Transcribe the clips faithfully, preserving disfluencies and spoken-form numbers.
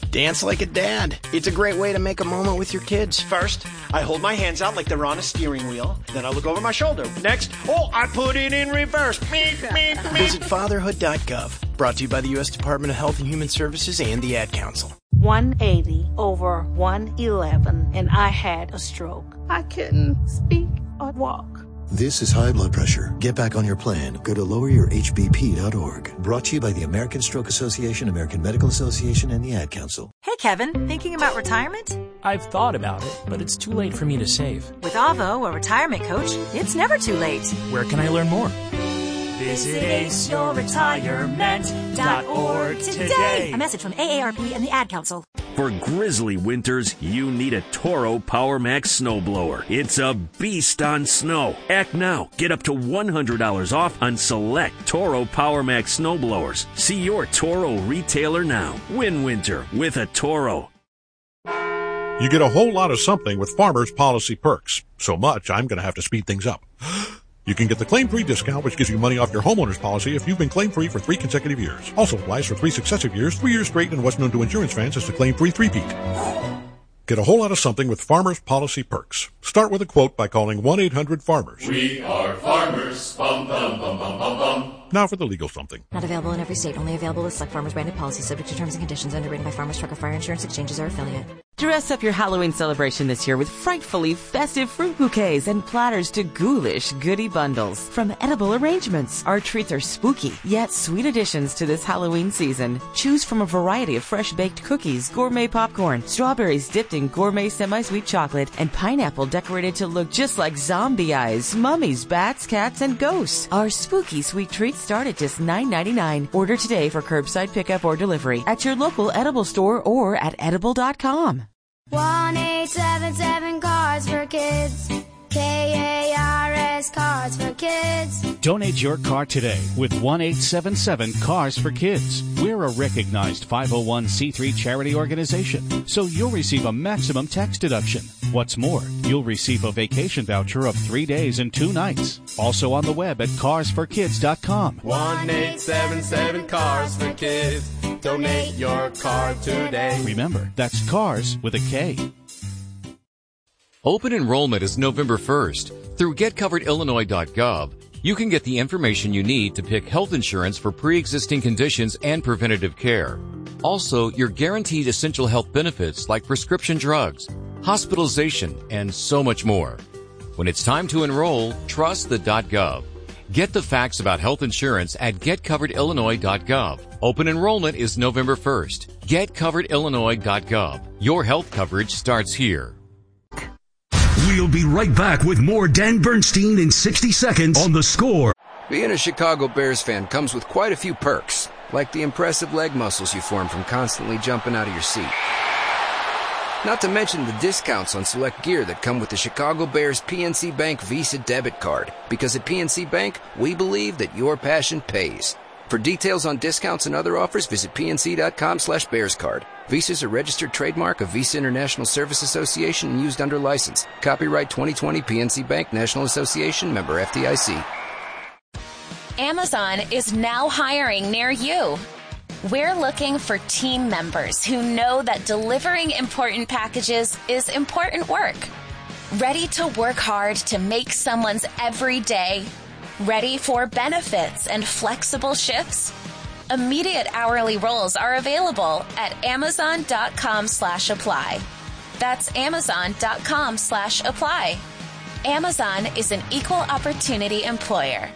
Dance like a dad. It's a great way to make a moment with your kids. First, I hold my hands out like they're on a steering wheel. Then I look over my shoulder. Next, oh, I put it in reverse. Meep, meep, meep. Visit fatherhood dot gov. Brought to you by the U S Department of Health and Human Services and the Ad Council. one eighty over one eleven, and I had a stroke. I couldn't speak or walk. This is high blood pressure. Get back on your plan. Go to lower your h b p dot org. Brought to you by the American Stroke Association, American Medical Association, and the Ad Council. Hey, Kevin, thinking about retirement? I've thought about it, but it's too late for me to save. With Avo, a retirement coach, it's never too late. Where can I learn more? Visit ace your retirement dot org today. A message from A A R P and the Ad Council. For grizzly winters, you need a Toro PowerMax snowblower. It's a beast on snow. Act now. Get up to one hundred dollars off on select Toro PowerMax snowblowers. See your Toro retailer now. Win winter with a Toro. You get a whole lot of something with Farmers Policy Perks. So much, I'm going to have to speed things up. You can get the claim-free discount, which gives you money off your homeowner's policy if you've been claim-free for three consecutive years. Also applies for three successive years, three years straight, and what's known to insurance fans as the claim-free three-peat. Get a whole lot of something with Farmers Policy Perks. Start with a quote by calling one eight hundred farmers. We are farmers. Bum, bum, bum, bum, bum, bum. Now for the legal something. Not available in every state. Only available with select Farmers branded policies subject to terms and conditions underwritten by Farmers Truck or Fire Insurance Exchanges or affiliate. Dress up your Halloween celebration this year with frightfully festive fruit bouquets and platters to ghoulish goodie bundles. From edible arrangements, our treats are spooky, yet sweet additions to this Halloween season. Choose from a variety of fresh-baked cookies, gourmet popcorn, strawberries dipped in gourmet semi-sweet chocolate, and pineapple decorated to look just like zombie eyes, mummies, bats, cats, and ghosts. Our spooky sweet treats start at just nine ninety-nine. Order today for curbside pickup or delivery at your local edible store or at edible dot com. one eight seven seven Cards for Kids. K A R S Cards for Kids. Donate your car today with one eight seven seven Cars for Kids. We're a recognized five oh one c three charity organization, so you'll receive a maximum tax deduction. What's more, you'll receive a vacation voucher of three days and two nights. Also on the web at cars for kids dot com. one eight seven seven Cars for Kids. Donate your car today. Remember, that's Cars with a K. Open enrollment is November first. Through get covered illinois dot gov, you can get the information you need to pick health insurance for pre-existing conditions and preventative care. Also, you're guaranteed essential health benefits like prescription drugs, hospitalization, and so much more. When it's time to enroll, trust the .gov. Get the facts about health insurance at get covered illinois dot gov. Open enrollment is November first. get covered illinois dot gov. Your health coverage starts here. We'll be right back with more Dan Bernstein in sixty seconds on The Score. Being a Chicago Bears fan comes with quite a few perks, like the impressive leg muscles you form from constantly jumping out of your seat. Not to mention the discounts on select gear that come with the Chicago Bears P N C Bank Visa debit card. Because at P N C Bank, we believe that your passion pays. For details on discounts and other offers, visit pnc.com slash bearscard. Visa is a registered trademark of Visa International Service Association and used under license. Copyright twenty twenty P N C Bank National Association, member F D I C. Amazon is now hiring near you. We're looking for team members who know that delivering important packages is important work. Ready to work hard to make someone's every day? Ready for benefits and flexible shifts? Immediate hourly roles are available at amazon.com slash apply. That's amazon.com slash apply. Amazon is an equal opportunity employer.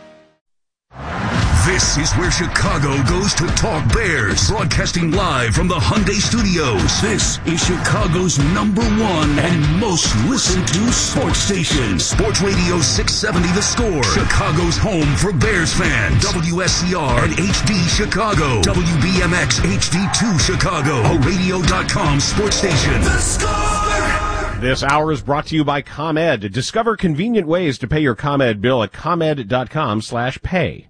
This is where Chicago goes to talk Bears. Broadcasting live from the Hyundai Studios. This is Chicago's number one and most listened to sports station. Sports Radio six seventy The Score. Chicago's home for Bears fans. W S C R and H D Chicago. W B M X H D two Chicago. A radio dot com sports station. The Score! This hour is brought to you by ComEd. Discover convenient ways to pay your ComEd bill at comed.com slash pay.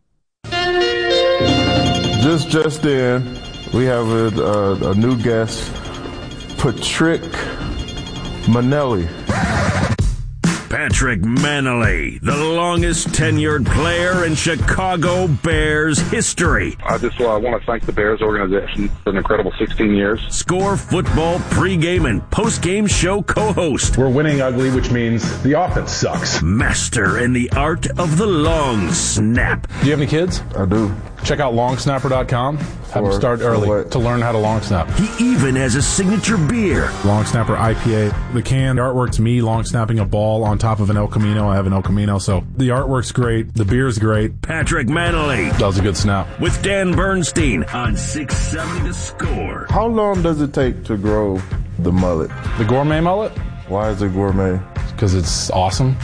Just just in, we have a, a, a new guest, Patrick Manelli. Patrick Manley, the longest tenured player in Chicago Bears history. I just uh, want to thank the Bears organization for an incredible sixteen years. Score Football pregame and postgame show co-host. We're winning ugly, which means the offense sucks. Master in the art of the long snap. Do you have any kids? I do. Check out long snapper dot com. Have them start early to learn how to long snap. He even has a signature beer. Long Snapper I P A. The can, the artwork's me long snapping a ball on top of an El Camino. I have an El Camino, so the artwork's great. The beer's great. Patrick Manley. That was a good snap. With Dan Bernstein on six seventy The Score. How long does it take to grow the mullet? The gourmet mullet? Why is it gourmet? Because it's awesome.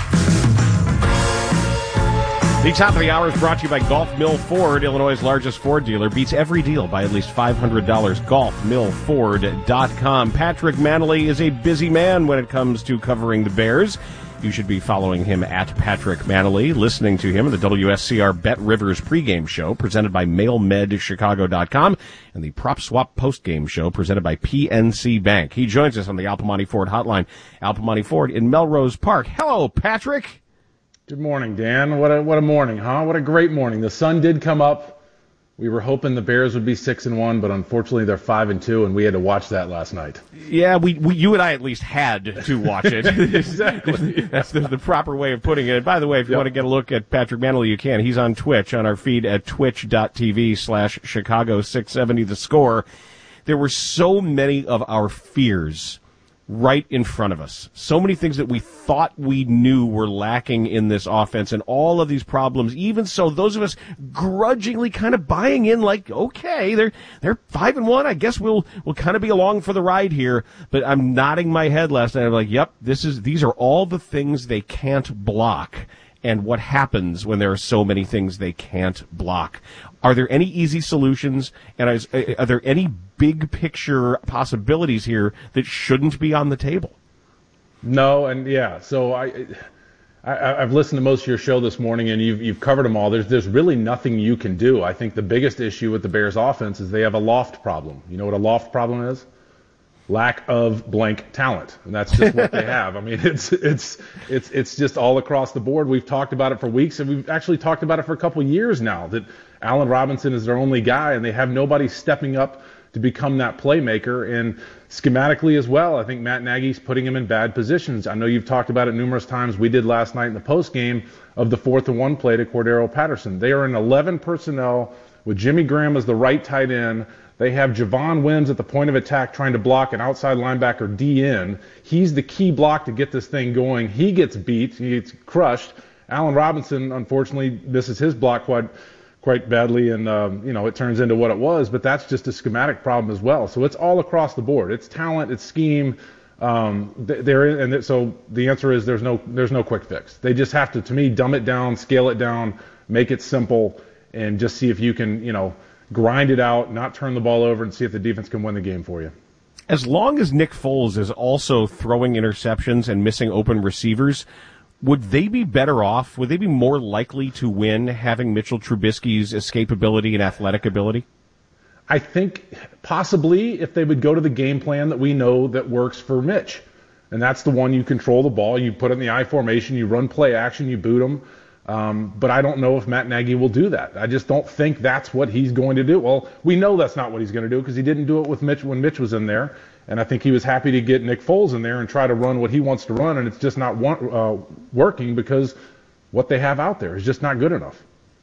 The top of the hour is brought to you by Gulf Mill Ford, Illinois' largest Ford dealer. Beats every deal by at least five hundred dollars. golf mill ford dot com. Patrick Manley is a busy man when it comes to covering the Bears. You should be following him at Patrick Manley, listening to him in the W S C R Bet Rivers pregame show presented by mail med chicago dot com and the Prop Swap postgame show presented by P N C Bank. He joins us on the Al Piemonte Ford hotline. Al Piemonte Ford in Melrose Park. Hello, Patrick. Good morning, Dan. What a what a morning, huh? What a great morning. The sun did come up. We were hoping the Bears would be six and one, but unfortunately they're five and two, and we had to watch that last night. Yeah, we, we you and I at least had to watch it. Exactly. That's the, the proper way of putting it. And by the way, if you yep. want to get a look at Patrick Manley, you can. He's on Twitch on our feed at twitch dot t v slash Chicago six seventy The Score. There were so many of our fears right in front of us. So many things that we thought we knew were lacking in this offense and all of these problems. Even so, those of us grudgingly kind of buying in like, okay, they're, they're five and one. I guess we'll, we'll kind of be along for the ride here. But I'm nodding my head last night. I'm like, yep, this is, these are all the things they can't block. And what happens when there are so many things they can't block. Are there any easy solutions? And is, are there any big picture possibilities here that shouldn't be on the table? No, and yeah, so I, I, I've listened to most of your show this morning, and you've you've covered them all. There's there's really nothing you can do. I think the biggest issue with the Bears offense is they have a loft problem. You know what a loft problem is? Lack of blank talent, and that's just what they have. I mean, it's it's it's it's just all across the board. We've talked about it for weeks, and we've actually talked about it for a couple of years now, that Allen Robinson is their only guy, and they have nobody stepping up to become that playmaker. And schematically as well, I think Matt Nagy's putting him in bad positions. I know you've talked about it numerous times. We did last night in the post game of the fourth and one play to Cordero Patterson. They are in eleven personnel with Jimmy Graham as the right tight end. They have Javon Wims at the point of attack trying to block an outside linebacker D N. He's the key block to get this thing going. He gets beat. He gets crushed. Allen Robinson, unfortunately, misses his block quite, quite badly, and um, you know it turns into what it was. But that's just a schematic problem as well. So it's all across the board. It's talent. It's scheme. Um, there and so the answer is there's no there's no quick fix. They just have to, to me, dumb it down, scale it down, make it simple, and just see if you can, you know, grind it out, not turn the ball over, and see if the defense can win the game for you. As long as Nick Foles is also throwing interceptions and missing open receivers, would they be better off? Would they be more likely to win having Mitchell Trubisky's escapability and athletic ability? I think possibly if they would go to the game plan that we know that works for Mitch. And that's the one you control the ball, you put it in the I formation, you run play action, you boot them. Um, but I don't know if Matt Nagy will do that. I just don't think that's what he's going to do. Well, we know that's not what he's going to do because he didn't do it with Mitch when Mitch was in there. And I think he was happy to get Nick Foles in there and try to run what he wants to run, and it's just not uh, working because what they have out there is just not good enough.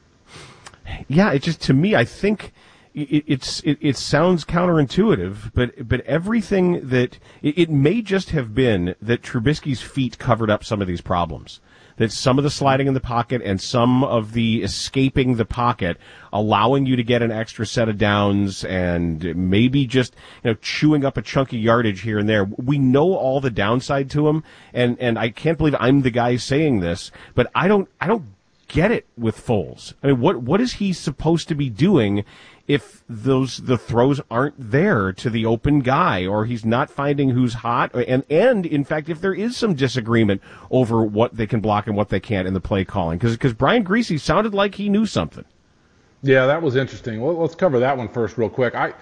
Yeah, it just, to me, I think it, it's it, it sounds counterintuitive, but but everything that it, it may just have been that Trubisky's feet covered up some of these problems. That some of the sliding in the pocket and some of the escaping the pocket, allowing you to get an extra set of downs and maybe just, you know, chewing up a chunky yardage here and there. We know all the downside to him, and, and I can't believe I'm the guy saying this, but I don't, I don't get it with Foles. I mean, what, what is he supposed to be doing if those, the throws aren't there to the open guy, or he's not finding who's hot, and, and in fact, if there is some disagreement over what they can block and what they can't in the play calling, because, because Brian Griese sounded like he knew something. Yeah, that was interesting. Well, let's cover that one first real quick. I,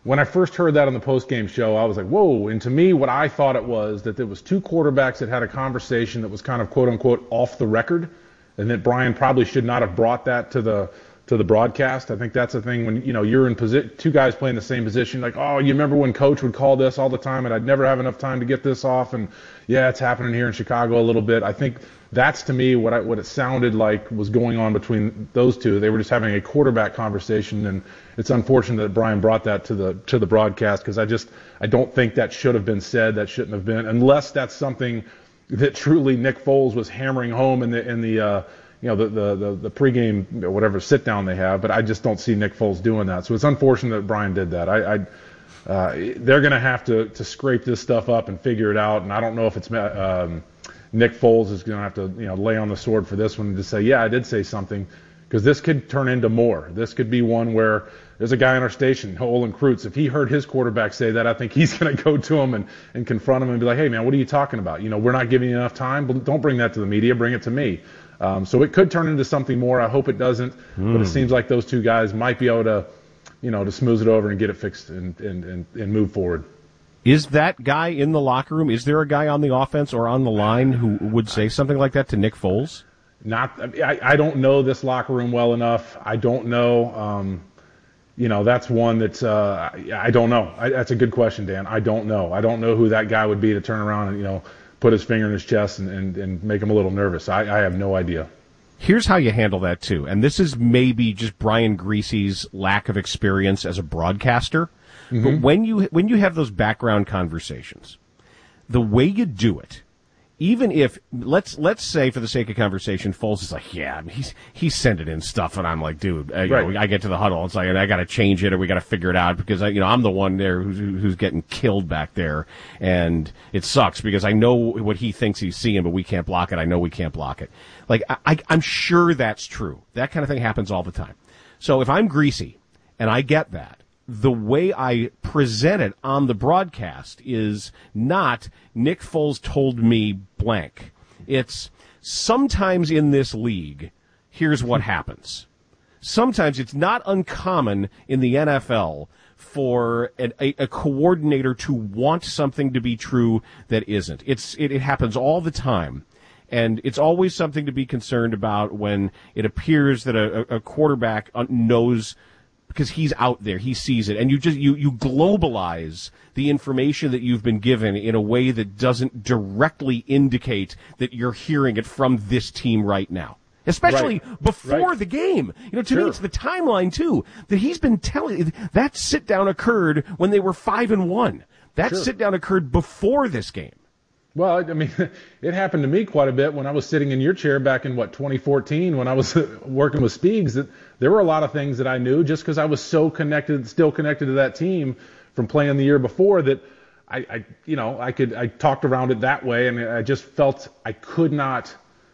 when I first heard that on the post-game show, I was like, whoa. And to me, what I thought it was, that there was two quarterbacks that had a conversation that was kind of quote-unquote off the record, and that Brian probably should not have brought that to the to the broadcast. I think that's the thing when, you know, you're in position, two guys playing the same position, like, oh, you remember when Coach would call this all the time, and I'd never have enough time to get this off, and yeah, it's happening here in Chicago a little bit. I think that's, to me, what I, what it sounded like was going on between those two. They were just having a quarterback conversation, and it's unfortunate that Brian brought that to the to the broadcast, because I just I don't think that should have been said. That shouldn't have been, unless that's something that truly Nick Foles was hammering home in the in the uh, you know the the the, the pregame whatever sit down they have. But I just don't see Nick Foles doing that. So it's unfortunate that Brian did that. I, I uh, they're going to have to to scrape this stuff up and figure it out. And I don't know if it's um, Nick Foles is going to have to you know lay on the sword for this one and just say, yeah, I did say something. Because this could turn into more. This could be one where there's a guy on our station, Olin Kreutz. If he heard his quarterback say that, I think he's going to go to him and, and confront him and be like, hey, man, what are you talking about? You know, we're not giving you enough time. But don't bring that to the media. Bring it to me. Um, so it could turn into something more. I hope it doesn't. Mm. But it seems like those two guys might be able to, you know, to smooth it over and get it fixed and, and, and, and move forward. Is that guy in the locker room? Is there a guy on the offense or on the line who would say something like that to Nick Foles? Not, I, I don't know this locker room well enough. I don't know. Um, you know, that's one that's, uh, I, I don't know. I, that's a good question, Dan. I don't know. I don't know who that guy would be to turn around and, you know, put his finger in his chest and, and, and make him a little nervous. I, I have no idea. Here's how you handle that, too. And this is maybe just Brian Griese's lack of experience as a broadcaster. Mm-hmm. But when you, when you have those background conversations, the way you do it, even if, let's let's say for the sake of conversation, Foles is like, yeah, he's he's sending in stuff, and I'm like, dude, uh, you right. know, I get to the huddle, it's like, I got to change it, or we got to figure it out, because I, you know, I'm the one there who's who's getting killed back there, and it sucks because I know what he thinks he's seeing, but we can't block it. I know we can't block it. Like, I, I, I'm sure that's true. That kind of thing happens all the time. So if I'm Griese and I get that, the way I present it on the broadcast is not Nick Foles told me blank. It's sometimes in this league, here's what happens. Sometimes it's not uncommon in the N F L for an, a, a coordinator to want something to be true that isn't. It's it, it happens all the time. And it's always something to be concerned about when it appears that a, a quarterback knows, because he's out there, he sees it, and you just you you globalize the information that you've been given in a way that doesn't directly indicate that you're hearing it from this team right now, especially right. before right. the game. You know, to sure. me, it's the timeline too that he's been telling. That sit down occurred when they were five and one. That sure. sit down occurred before this game. Well, I mean, it happened to me quite a bit when I was sitting in your chair back in, what, twenty fourteen, when I was working with Speegs, that there were a lot of things that I knew just because I was so connected, still connected to that team from playing the year before, that I, I, you know, I could, I talked around it that way, and I just felt I could not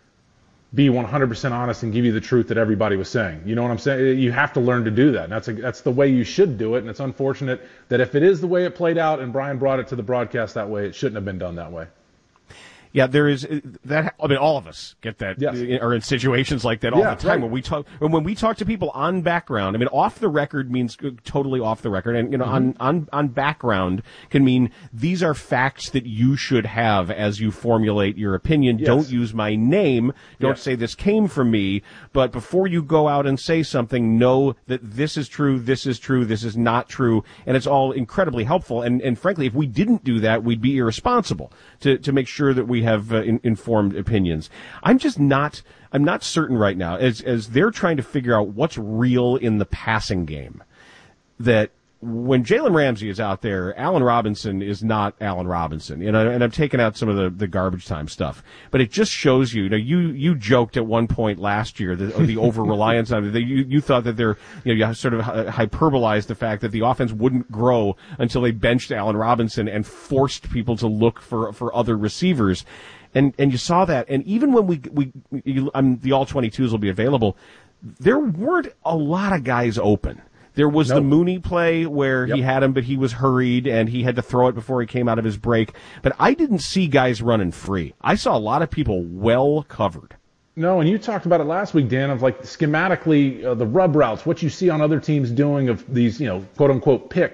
be one hundred percent honest and give you the truth that everybody was saying. You know what I'm saying? You have to learn to do that. And that's a, that's the way you should do it. And it's unfortunate that if it is the way it played out and Brian brought it to the broadcast that way, it shouldn't have been done that way. Yeah, there is that. I mean, all of us get that, yes. are in situations like that all yeah, the time. Right. When we talk, when we talk to people on background, I mean, off the record means totally off the record, and you know, mm-hmm. on on on background can mean these are facts that you should have as you formulate your opinion. Yes. Don't use my name. Don't yes. say this came from me. But before you go out and say something, know that this is true, this is true, this is not true, and it's all incredibly helpful. And and frankly, if we didn't do that, we'd be irresponsible to to make sure that we have uh, in, informed opinions. I'm just not, I'm not certain right now, as as they're trying to figure out what's real in the passing game, that when Jalen Ramsey is out there, Allen Robinson is not Allen Robinson. You know, and I'm taking out some of the, the garbage time stuff. But it just shows you, you know, you, you joked at one point last year that the over-reliance on it. You, you thought that they're, you know, you sort of hyperbolized the fact that the offense wouldn't grow until they benched Allen Robinson and forced people to look for, for other receivers. And, and you saw that. And even when we, we, you, um, the all twenty-twos will be available, there weren't a lot of guys open. There was nope. the Mooney play where yep. he had him, but he was hurried and he had to throw it before he came out of his break. But I didn't see guys running free. I saw a lot of people well covered. No, and you talked about it last week, Dan, of like schematically uh, the rub routes, what you see on other teams doing of these, you know, quote unquote picks.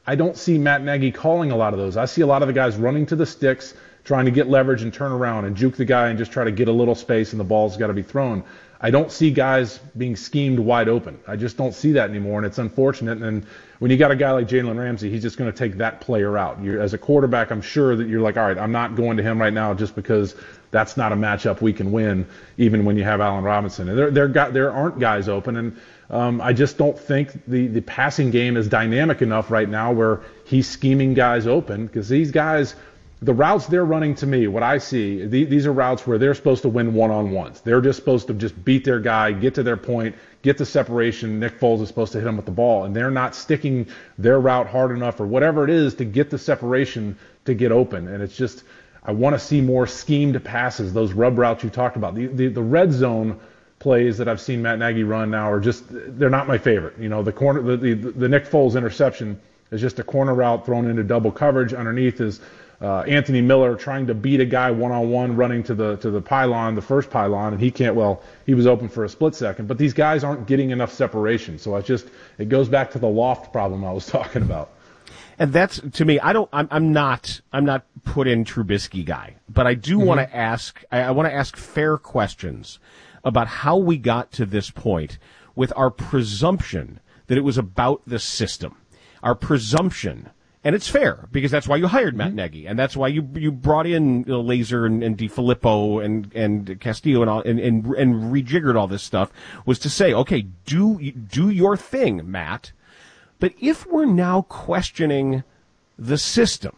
I don't see Matt Nagy calling a lot of those. I see a lot of the guys running to the sticks, trying to get leverage and turn around and juke the guy and just try to get a little space and the ball's got to be thrown. I don't see guys being schemed wide open. I just don't see that anymore, and it's unfortunate. And when you got a guy like Jalen Ramsey, he's just going to take that player out. You're, as a quarterback, I'm sure that you're like, all right, I'm not going to him right now just because that's not a matchup we can win, even when you have Allen Robinson. And there, there, got, there aren't guys open, and um, I just don't think the, the passing game is dynamic enough right now where he's scheming guys open, because these guys – the routes they're running, to me, what I see, th- these are routes where they're supposed to win one-on-ones. They're just supposed to just beat their guy, get to their point, get the separation. Nick Foles is supposed to hit him with the ball, and they're not sticking their route hard enough or whatever it is to get the separation to get open. And it's just, I want to see more schemed passes, those rub routes you talked about. The, the, the red zone plays that I've seen Matt Nagy run now are just, they're not my favorite. You know, the corner, the, the, the Nick Foles interception is just a corner route thrown into double coverage. Underneath is Uh, Anthony Miller trying to beat a guy one-on-one running to the to the pylon, the first pylon, and he can't, well, he was open for a split second. But these guys aren't getting enough separation. So it just, it goes back to the loft problem I was talking about. And that's, to me, I don't, I'm, I'm not, I'm not put in Trubisky guy, but I do mm-hmm. want to ask, I, I want to ask fair questions about how we got to this point with our presumption that it was about the system. Our presumption. And it's fair, because that's why you hired Matt mm-hmm. Nagy, and that's why you you brought in you know, Laser and, and DiFilippo and and Castillo and all, and, and and rejiggered all this stuff, was to say, okay, do do your thing, Matt. But if we're now questioning the system,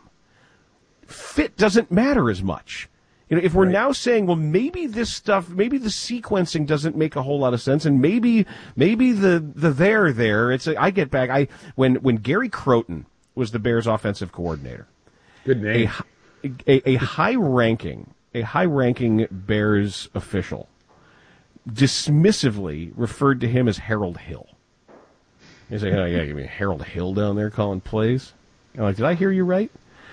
fit doesn't matter as much. You know, if we're right. now saying, well, maybe this stuff, maybe the sequencing doesn't make a whole lot of sense, and maybe maybe the the there there. It's a, I get back. I when when Gary Croton was the Bears offensive coordinator. Good name. A, a, a high-ranking, a high-ranking Bears official dismissively referred to him as Harold Hill. He's like, oh, yeah, you mean Harold Hill down there calling plays? I'm like, did I hear you right?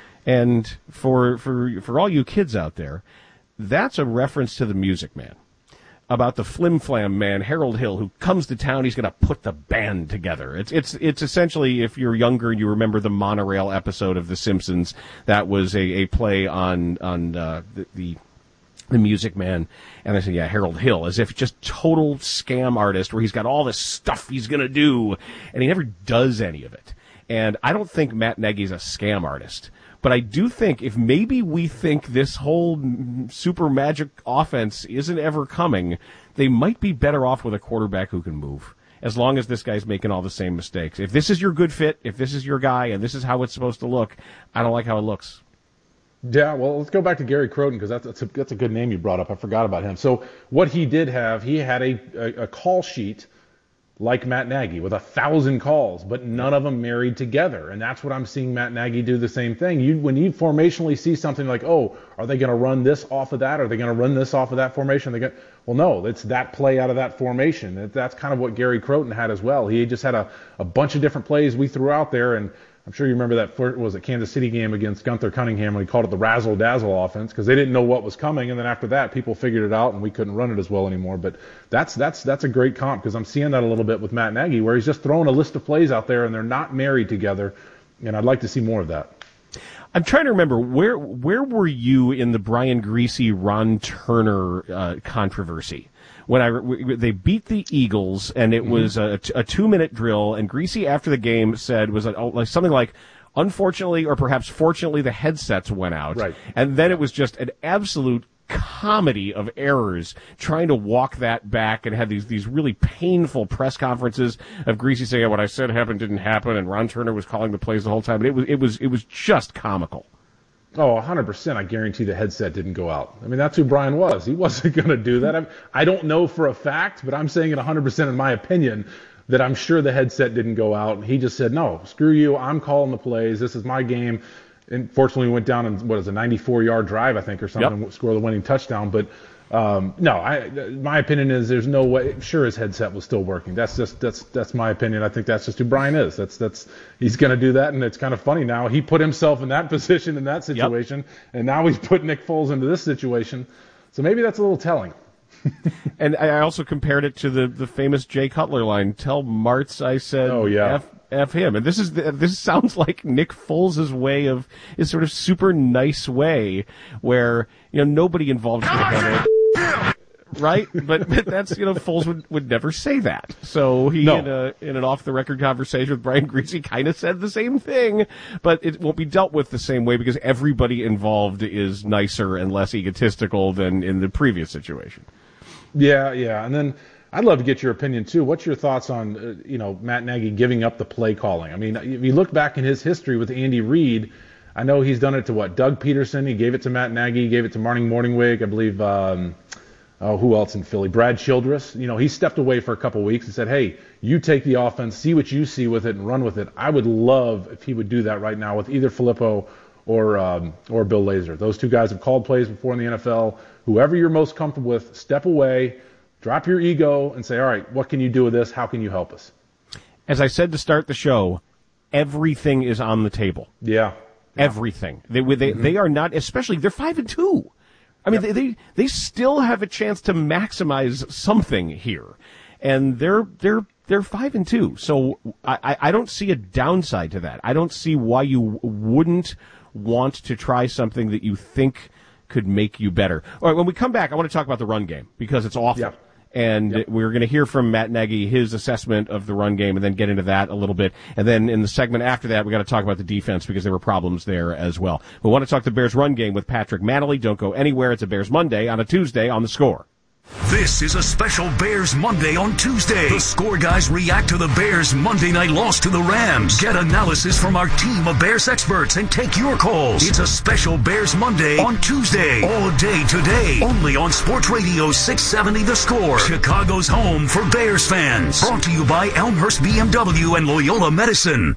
And for for for all you kids out there, that's a reference to the Music Man. About the flim-flam man, Harold Hill, who comes to town, he's going to put the band together. It's it's it's essentially, if you're younger and you remember the monorail episode of The Simpsons, that was a, a play on on uh, the, the the Music Man. And they say, yeah, Harold Hill, as if just total scam artist where he's got all this stuff he's going to do, and he never does any of it. And I don't think Matt Nagy's a scam artist. But I do think if maybe we think this whole super magic offense isn't ever coming, they might be better off with a quarterback who can move, as long as this guy's making all the same mistakes. If this is your good fit, if this is your guy, and this is how it's supposed to look, I don't like how it looks. Yeah, well, let's go back to Gary Croton, because that's, that's, a, that's a good name you brought up. I forgot about him. So what he did have, he had a, a, a call sheet like Matt Nagy, with a thousand calls, but none of them married together. And that's what I'm seeing Matt Nagy do the same thing. You, when you formationally see something like, oh, are they going to run this off of that? Are they going to run this off of that formation? They get, well, no, it's that play out of that formation. That's kind of what Gary Croton had as well. He just had a, a bunch of different plays we threw out there, and I'm sure you remember that first, was it Kansas City game against Gunther Cunningham when he called it the razzle-dazzle offense, because they didn't know what was coming, and then after that people figured it out and we couldn't run it as well anymore. But that's that's that's a great comp, because I'm seeing that a little bit with Matt Nagy, where he's just throwing a list of plays out there and they're not married together, and I'd like to see more of that. I'm trying to remember, where where were you in the Brian Griese, Ron Turner uh, controversy? When I they beat the Eagles, and it mm-hmm. was a, a two-minute drill, and Griese after the game said was like something like, unfortunately or perhaps fortunately, the headsets went out, right. And then it was just an absolute comedy of errors trying to walk that back, and had these these really painful press conferences of Griese saying, what I said happened didn't happen, and Ron Turner was calling the plays the whole time. And it was it was it was just comical. Oh, one hundred percent. I guarantee the headset didn't go out. I mean, that's who Brian was. He wasn't going to do that. I'm, I don't know for a fact, but I'm saying it one hundred percent in my opinion that I'm sure the headset didn't go out. And he just said, no, screw you. I'm calling the plays. This is my game. And fortunately, we went down and what is a ninety-four yard drive, I think, or something, yep. score the winning touchdown. But um, no, I, my opinion is there's no way. Sure, his headset was still working. That's just that's that's my opinion. I think that's just who Brian is. That's that's he's going to do that, and it's kind of funny now. He put himself in that position in that situation, yep. and now he's put Nick Foles into this situation. So maybe that's a little telling. And I also compared it to the, the famous Jay Cutler line, tell Martz I said oh, yeah. F, F him. And this is the, this sounds like Nick Foles' way of, his sort of super nice way where, you know, nobody involved in the right? But, but that's, you know, Foles would, would never say that. So he, no. in, a, in an off-the-record conversation with Brian Greasy, kind of said the same thing, but it won't be dealt with the same way because everybody involved is nicer and less egotistical than in the previous situation. Yeah, yeah. And then I'd love to get your opinion, too. What's your thoughts on, uh, you know, Matt Nagy giving up the play calling? I mean, if you look back in his history with Andy Reid, I know he's done it to, what, Doug Peterson. He gave it to Matt Nagy. He gave it to Martin Morningwig. I believe... Um, Oh, who else in Philly? Brad Childress. You know, he stepped away for a couple weeks and said, hey, you take the offense, see what you see with it, and run with it. I would love if he would do that right now with either Filippo or um, or Bill Lazor. Those two guys have called plays before in the N F L. Whoever you're most comfortable with, step away, drop your ego, and say, all right, what can you do with this? How can you help us? As I said to start the show, everything is on the table. Yeah. yeah. Everything. They, they, mm-hmm. they are not, especially, they're five and two. I mean, yep. they, they they still have a chance to maximize something here, and they're they're they're five and two. So I, I don't see a downside to that. I don't see why you wouldn't want to try something that you think could make you better. All right, when we come back, I want to talk about the run game because it's awful. Yep. And yep. we're going to hear from Matt Nagy, his assessment of the run game, and then get into that a little bit. And then in the segment after that, we got to talk about the defense because there were problems there as well. We want to talk the Bears run game with Patrick Manley. Don't go anywhere. It's a Bears Monday on a Tuesday on The Score. This is a special Bears Monday on Tuesday. The Score guys react to the Bears' Monday night loss to the Rams. Get analysis from our team of Bears experts and take your calls. It's a special Bears Monday on Tuesday. All day today. Only on Sports Radio six seventy The Score. Chicago's home for Bears fans. Brought to you by Elmhurst B M W and Loyola Medicine.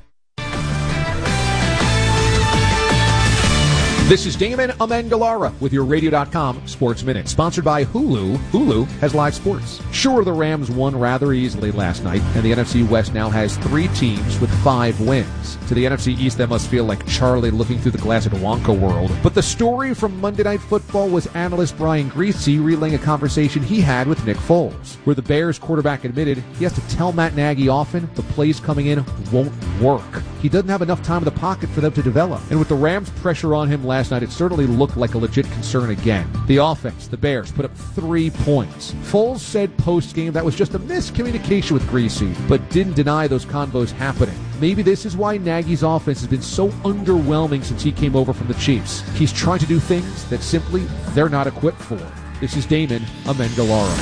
This is Damon Amengalara with your Radio dot com Sports Minute, sponsored by Hulu. Hulu has live sports. Sure, the Rams won rather easily last night, and the N F C West now has three teams with five wins. To the N F C East, that must feel like Charlie looking through the glass at Wonka World. But the story from Monday Night Football was analyst Brian Greasy relaying a conversation he had with Nick Foles, where the Bears quarterback admitted he has to tell Matt Nagy often the plays coming in won't work. He doesn't have enough time in the pocket for them to develop. And with the Rams' pressure on him last Last night, it certainly looked like a legit concern again. The offense, the Bears, put up three points. Foles said post-game that was just a miscommunication with Greasy, but didn't deny those convos happening. Maybe this is why Nagy's offense has been so underwhelming since he came over from the Chiefs. He's trying to do things that simply they're not equipped for. This is Damon Amengalara.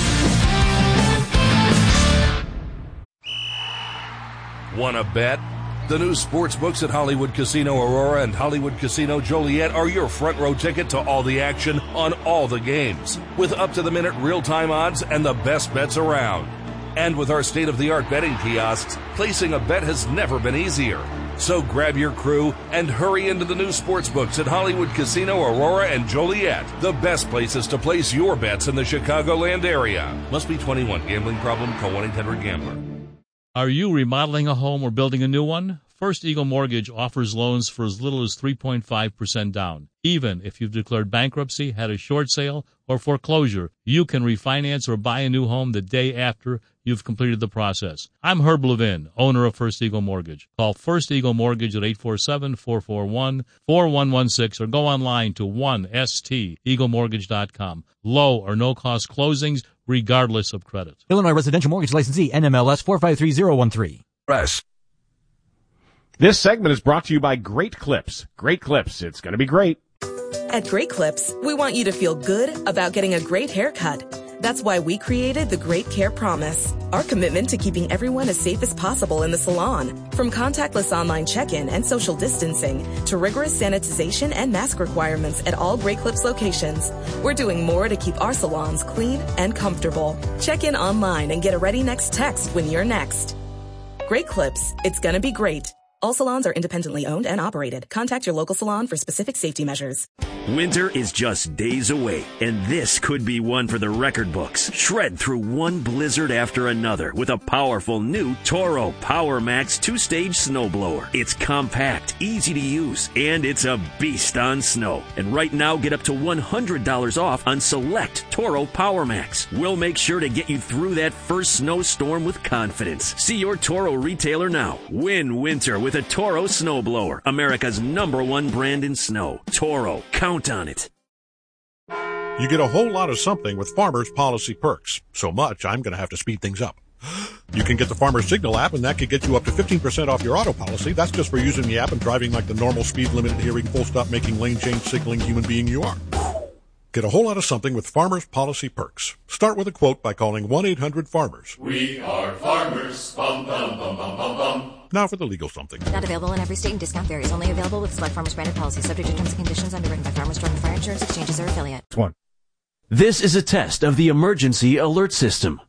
Wanna bet? The new sports books at Hollywood Casino Aurora and Hollywood Casino Joliet are your front row ticket to all the action on all the games, with up-to-the-minute real-time odds and the best bets around. And with our state-of-the-art betting kiosks, placing a bet has never been easier. So grab your crew and hurry into the new sports books at Hollywood Casino Aurora and Joliet, the best places to place your bets in the Chicagoland area. Must be twenty-one. Gambling problem? Call one eight hundred gambler. Are you remodeling a home or building a new one? First Eagle Mortgage offers loans for as little as three point five percent down. Even if you've declared bankruptcy, had a short sale, or foreclosure, you can refinance or buy a new home the day after you've completed the process. I'm Herb Levin, owner of First Eagle Mortgage. Call First Eagle Mortgage at eight four seven, four four one, four one one six or go online to one S T eagle mortgage dot com. Low or no-cost closings, regardless of credit. Illinois Residential Mortgage Licensee, N M L S four five three zero one three. Press. This segment is brought to you by Great Clips. Great Clips. It's going to be great. At Great Clips, we want you to feel good about getting a great haircut. That's why we created the Great Care Promise, our commitment to keeping everyone as safe as possible in the salon. From contactless online check-in and social distancing to rigorous sanitization and mask requirements at all Great Clips locations, we're doing more to keep our salons clean and comfortable. Check in online and get a ready next text when you're next. Great Clips. It's gonna be great. All salons are independently owned and operated. Contact your local salon for specific safety measures. Winter is just days away, and this could be one for the record books. Shred through one blizzard after another with a powerful new Toro PowerMax two-stage snowblower. It's compact, easy to use, and it's a beast on snow. And right now, get up to one hundred dollars off on select Toro PowerMax. We'll make sure to get you through that first snowstorm with confidence. See your Toro retailer now. Win winter with a Toro snowblower, America's number one brand in snow. Toro, count on it. You get a whole lot of something with Farmers Policy Perks. So much, I'm going to have to speed things up. You can get the Farmers Signal app, and that could get you up to fifteen percent off your auto policy. That's just for using the app and driving like the normal speed limit adhering, full stop making, lane change signaling human being you are. Get a whole lot of something with Farmers Policy Perks. Start with a quote by calling one eight hundred farmers. We are farmers. Bum, bum, bum, bum, bum, bum. Now for the legal something. Not available in every state and discount varies. Only available with select Farmers branded policies. Subject to terms and conditions. Underwritten by Farmers Truck and Fire Insurance Exchanges or affiliate. One. This is a test of the emergency alert system.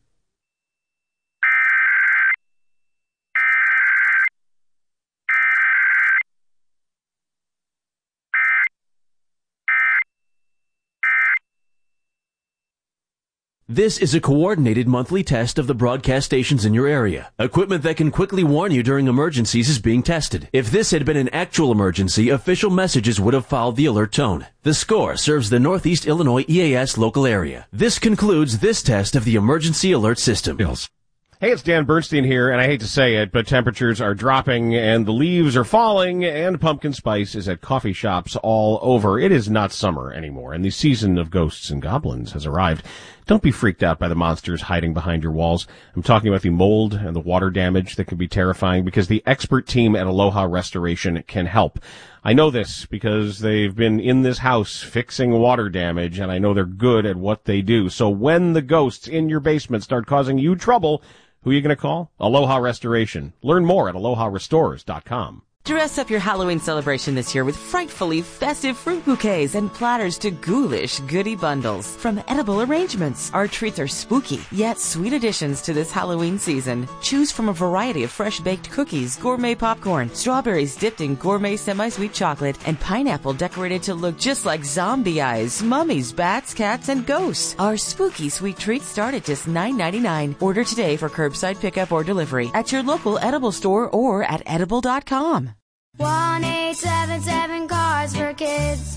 This is a coordinated monthly test of the broadcast stations in your area. Equipment that can quickly warn you during emergencies is being tested. If this had been an actual emergency, official messages would have followed the alert tone. The Score serves the Northeast Illinois E A S local area. This concludes this test of the emergency alert system. Bills. Hey, it's Dan Bernstein here, and I hate to say it, but temperatures are dropping, and the leaves are falling, and pumpkin spice is at coffee shops all over. It is not summer anymore, and the season of ghosts and goblins has arrived. Don't be freaked out by the monsters hiding behind your walls. I'm talking about the mold and the water damage that can be terrifying, because the expert team at Aloha Restoration can help. I know this because they've been in this house fixing water damage, and I know they're good at what they do. So when the ghosts in your basement start causing you trouble, who are you going to call? Aloha Restoration. Learn more at aloha restorers dot com. Dress up your Halloween celebration this year with frightfully festive fruit bouquets and platters to ghoulish goodie bundles. From Edible Arrangements, our treats are spooky, yet sweet additions to this Halloween season. Choose from a variety of fresh-baked cookies, gourmet popcorn, strawberries dipped in gourmet semi-sweet chocolate, and pineapple decorated to look just like zombie eyes, mummies, bats, cats, and ghosts. Our spooky sweet treats start at just nine ninety-nine. Order today for curbside pickup or delivery at your local Edible store or at edible dot com. one eight seven seven Cars for Kids.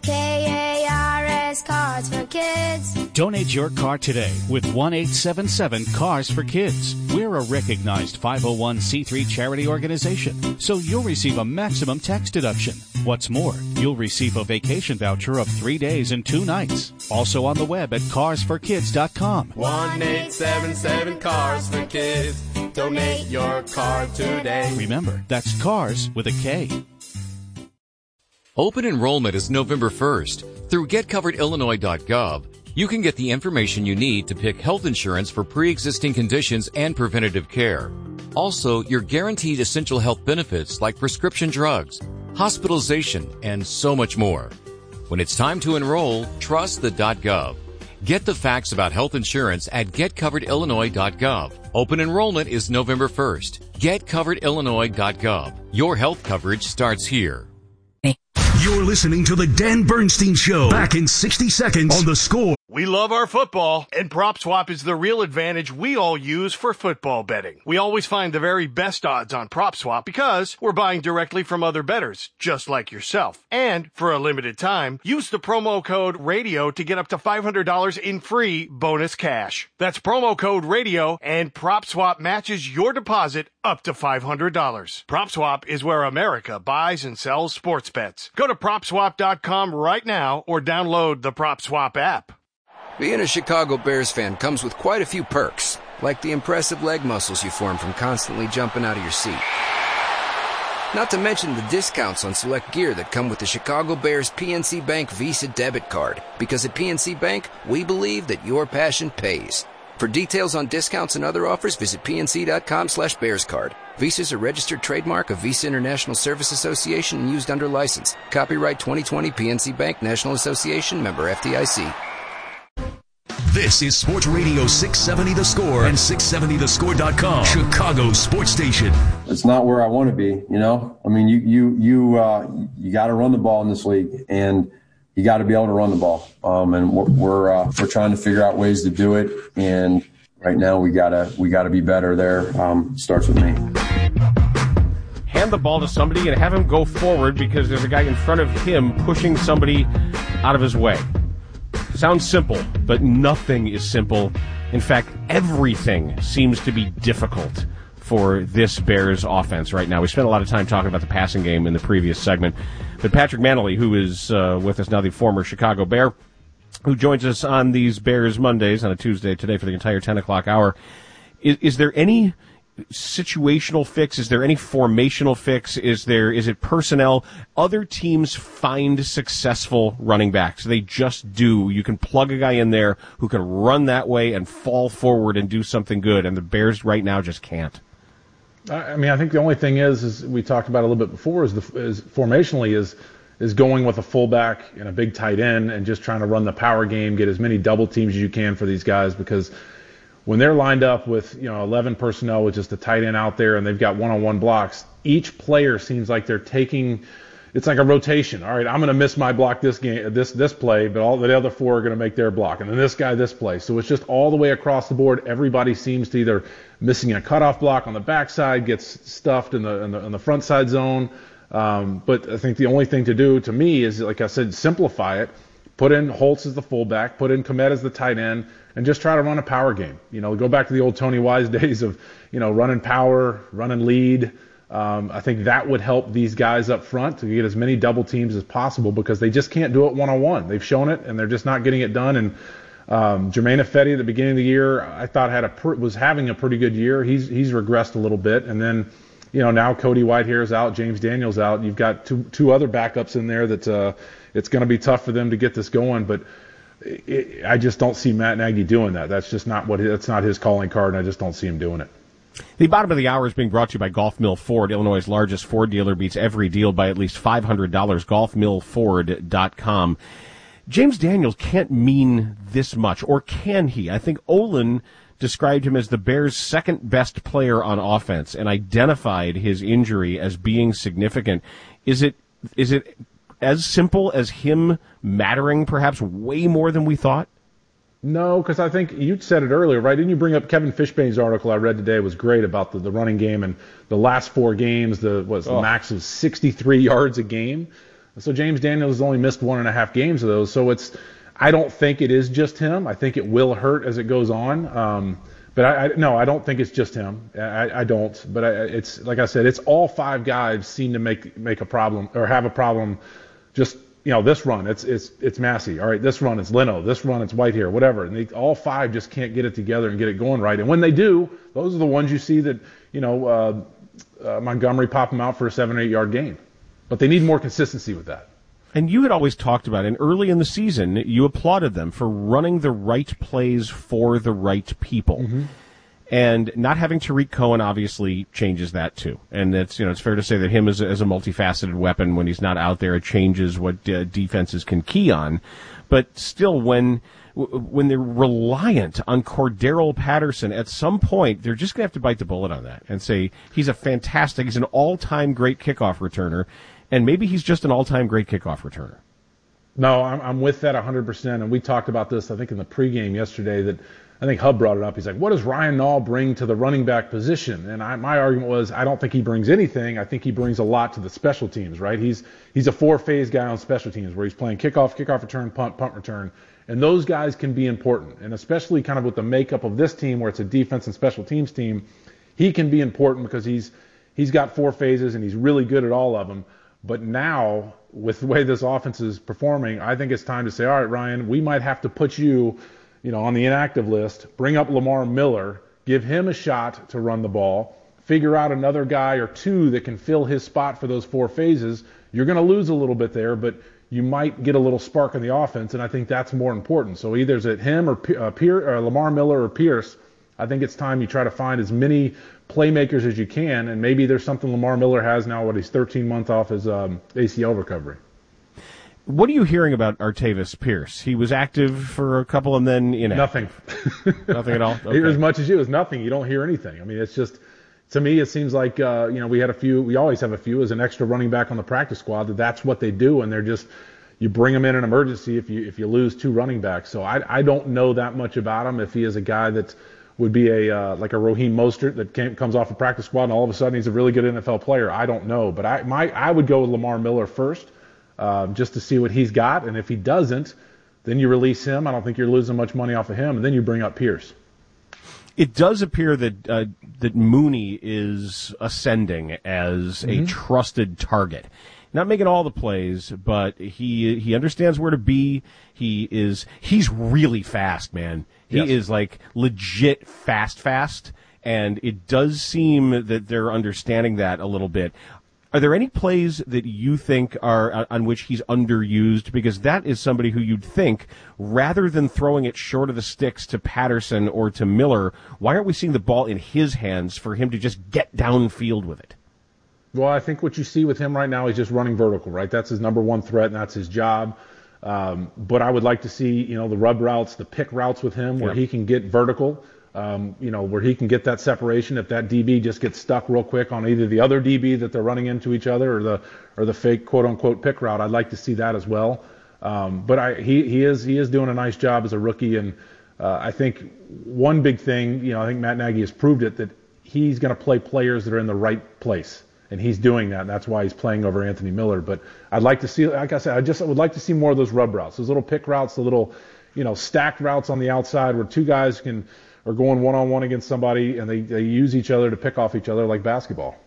K A R S Cars for Kids. Donate your car today with one eight seven seven Cars for Kids. We're a recognized five oh one c three charity organization, so you'll receive a maximum tax deduction. What's more, you'll receive a vacation voucher of three days and two nights. Also on the web at cars for kids dot com. one eight seven seven Cars for Kids. Donate your car today. Remember, that's Cars with a K. Open enrollment is November first. Through get covered illinois dot gov, you can get the information you need to pick health insurance for pre-existing conditions and preventative care. Also, you're guaranteed essential health benefits like prescription drugs, hospitalization, and so much more. When it's time to enroll, trust the .gov. Get the facts about health insurance at get covered illinois dot gov. Open enrollment is November first. get covered illinois dot gov. Your health coverage starts here. You're listening to The Dan Bernstein Show. Back in sixty seconds on The Score. We love our football, and PropSwap is the real advantage we all use for football betting. We always find the very best odds on PropSwap because we're buying directly from other bettors, just like yourself. And for a limited time, use the promo code RADIO to get up to five hundred dollars in free bonus cash. That's promo code RADIO, and PropSwap matches your deposit up to five hundred dollars. PropSwap is where America buys and sells sports bets. Go to prop swap dot com right now or download the PropSwap app. Being a Chicago Bears fan comes with quite a few perks, like the impressive leg muscles you form from constantly jumping out of your seat. Not to mention the discounts on select gear that come with the Chicago Bears P N C Bank Visa debit card, because at P N C Bank, we believe that your passion pays. For details on discounts and other offers, visit pnc.com slash bearscard. Visa is a registered trademark of Visa International Service Association and used under license. Copyright twenty twenty P N C Bank National Association, member F D I C. This is Sports Radio six seventy The Score and six seventy the score dot com, Chicago's sports station. It's not where I want to be, you know? I mean, you you you uh, you got to run the ball in this league, and you got to be able to run the ball. Um, and we're we're, uh, we're trying to figure out ways to do it, and right now we gotta we gotta be better there. Um, starts with me. Hand the ball to somebody and have him go forward because there's a guy in front of him pushing somebody out of his way. Sounds simple, but nothing is simple. In fact, everything seems to be difficult for this Bears offense right now. We spent a lot of time talking about the passing game in the previous segment. But Patrick Mannelly, who is uh, with us now, the former Chicago Bear, who joins us on these Bears Mondays on a Tuesday today for the entire ten o'clock hour, is, is there any situational fix? Is there any formational fix? Is there, is it personnel? Other teams find successful running backs. They just do. You can plug a guy in there who can run that way and fall forward and do something good, and the Bears right now just can't. I mean, I think the only thing is, is we talked about a little bit before, is the is formationally is is going with a fullback and a big tight end and just trying to run the power game, get as many double teams as you can for these guys, because when they're lined up with, you know, eleven personnel with just a tight end out there and they've got one-on-one blocks, each player seems like they're taking, it's like a rotation. All right, I'm going to miss my block this game, this this play, but all the other four are going to make their block, and then this guy this play. So it's just all the way across the board. Everybody seems to either missing a cutoff block on the backside, gets stuffed in the in the, in the front side zone. Um, but I think the only thing to do to me is, like I said, simplify it. Put in Holtz as the fullback, put in Kmet as the tight end, and just try to run a power game. You know, go back to the old Tony Wise days of, you know, running power, running lead. Um, I think that would help these guys up front to get as many double teams as possible, because they just can't do it one-on-one. They've shown it, and they're just not getting it done. And um, Jermaine Ifedi at the beginning of the year, I thought had a per- was having a pretty good year. He's he's regressed a little bit, and then, you know, now Cody Whitehair's out, James Daniels out. You've got two two other backups in there that uh, it's going to be tough for them to get this going. But it, I just don't see Matt Nagy doing that. That's just not what that's not his calling card, and I just don't see him doing it. The bottom of the hour is being brought to you by Golf Mill Ford, Illinois' largest Ford dealer. Beats every deal by at least five hundred dollars. golf mill ford dot com. James Daniels can't mean this much, or can he? I think Olin described him as the Bears' second best player on offense and identified his injury as being significant. Is it is it as simple as him mattering perhaps way more than we thought? No, because I think you said it earlier, right? Didn't you bring up Kevin Fishbane's article I read today? Was great about the, the running game, and the last four games, the was oh. the max of sixty-three yards a game. So James Daniels has only missed one and a half games of those. So it's, I don't think it is just him. I think it will hurt as it goes on. Um, but I, I no, I don't think it's just him. I, I don't. But I, it's like I said, it's all five guys seem to make make a problem or have a problem. Just, you know, this run, it's it's it's Massey. All right, this run, it's Leno. This run, it's Whitehair. Whatever. And they, all five just can't get it together and get it going right. And when they do, those are the ones you see that, you know, uh, uh, Montgomery pop them out for a seven or eight yard gain. But they need more consistency with that. And you had always talked about, and early in the season, you applauded them for running the right plays for the right people. Mm-hmm. And not having Tariq Cohen obviously changes that too. And it's, you know, it's fair to say that him as a, as a multifaceted weapon, when he's not out there, it changes what uh, defenses can key on. But still, when when they're reliant on Cordero Patterson, at some point, they're just going to have to bite the bullet on that and say, he's a fantastic, he's an all-time great kickoff returner, and maybe he's just an all-time great kickoff returner. No, I'm, I'm with that one hundred percent, and we talked about this, I think, in the pregame yesterday, that I think Hub brought it up. He's like, what does Ryan Nall bring to the running back position? And I, my argument was, I don't think he brings anything. I think he brings a lot to the special teams, right? He's he's a four-phase guy on special teams, where he's playing kickoff, kickoff return, punt, punt return. And those guys can be important. And especially kind of with the makeup of this team, where it's a defense and special teams team, he can be important because he's he's got four phases and he's really good at all of them. But now, with the way this offense is performing, I think it's time to say, all right, Ryan, we might have to put you, you know, on the inactive list, bring up Lamar Miller, give him a shot to run the ball, figure out another guy or two that can fill his spot for those four phases. You're going to lose a little bit there, but you might get a little spark in the offense, and I think that's more important. So either is it him or, uh, Pier, or Lamar Miller or Pierce. I think it's time you try to find as many playmakers as you can, and maybe there's something Lamar Miller has now when he's thirteen months off his um, A C L recovery. What are you hearing about Artavis Pierce? He was active for a couple and then inactive. Nothing. Nothing at all? Okay. As much as you, it's nothing. You don't hear anything. I mean, it's just, to me, it seems like, uh, you know, we had a few, we always have a few as an extra running back on the practice squad, that that's what they do, and they're just, you bring them in an emergency if you if you lose two running backs. So I, I don't know that much about him, if he is a guy that would be a uh, like a Raheem Mostert that came, comes off a practice squad and all of a sudden he's a really good N F L player. I don't know. But I my I would go with Lamar Miller first. Uh, just to see what he's got, and if he doesn't, then you release him. I don't think you're losing much money off of him, and then you bring up Pierce. It does appear that uh, that Mooney is ascending as mm-hmm. a trusted target. Not making all the plays, but he he understands where to be. He is he's really fast, man. He yes. is like legit fast, fast, and it does seem that they're understanding that a little bit. Are there any plays that you think are uh, on which he's underused? Because that is somebody who you'd think, rather than throwing it short of the sticks to Patterson or to Miller, why aren't we seeing the ball in his hands for him to just get downfield with it? Well, I think what you see with him right now is just running vertical, right? That's his number one threat, and that's his job. Um, but I would like to see, you know, the rub routes, the pick routes with him where yep. he can get vertical. Um, you know, where he can get that separation if that D B just gets stuck real quick on either the other D B that they're running into each other or the or the fake quote unquote pick route. I'd like to see that as well. Um, but I, he he is he is doing a nice job as a rookie, and uh, I think one big thing, you know, I think Matt Nagy has proved it, that he's going to play players that are in the right place, and he's doing that, and that's why he's playing over Anthony Miller. But I'd like to see, like I said, I just I would like to see more of those rub routes, those little pick routes, the little, you know, stacked routes on the outside where two guys can. Or going one-on-one against somebody, and they, they use each other to pick off each other like basketball.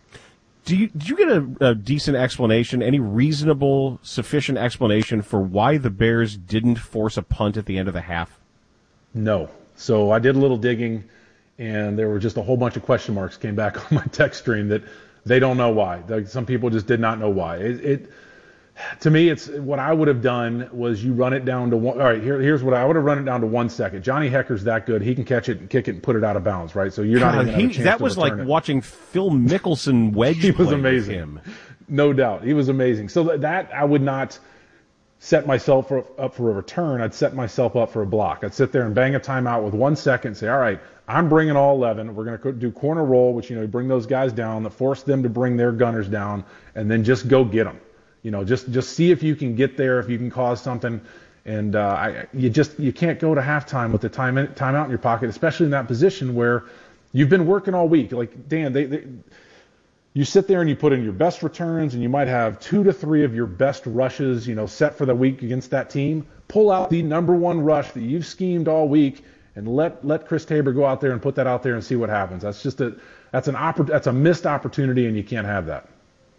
Do you did you get a, a decent explanation, any reasonable, sufficient explanation for why the Bears didn't force a punt at the end of the half? No. So I did a little digging, and there were just a whole bunch of question marks came back on my text stream that they don't know why. Like, some people just did not know why. It, it To me, it's what I would have done was you run it down to one. All right, here, here's what I would have run it down to one second. Johnny Hecker's that good; he can catch it, and kick it, and put it out of bounds, right? So you're not God, even he, a chance that to was like it. watching Phil Mickelson wedge. He was play amazing. With him. No doubt, he was amazing. So that, that I would not set myself for, up for a return. I'd set myself up for a block. I'd sit there and bang a timeout with one second, and say, all right, I'm bringing all eleven. We're going to do corner roll, which, you know, you bring those guys down, that force them to bring their gunners down, and then just go get them. You know, just just see if you can get there, if you can cause something, and uh, I, you just you can't go to halftime with the time in, timeout in your pocket, especially in that position where you've been working all week. Like, Dan, they, they you sit there and you put in your best returns, and you might have two to three of your best rushes, you know, set for the week against that team. Pull out the number one rush that you've schemed all week, and let let Chris Tabor go out there and put that out there and see what happens. That's just a that's an oppor- that's a missed opportunity, and you can't have that.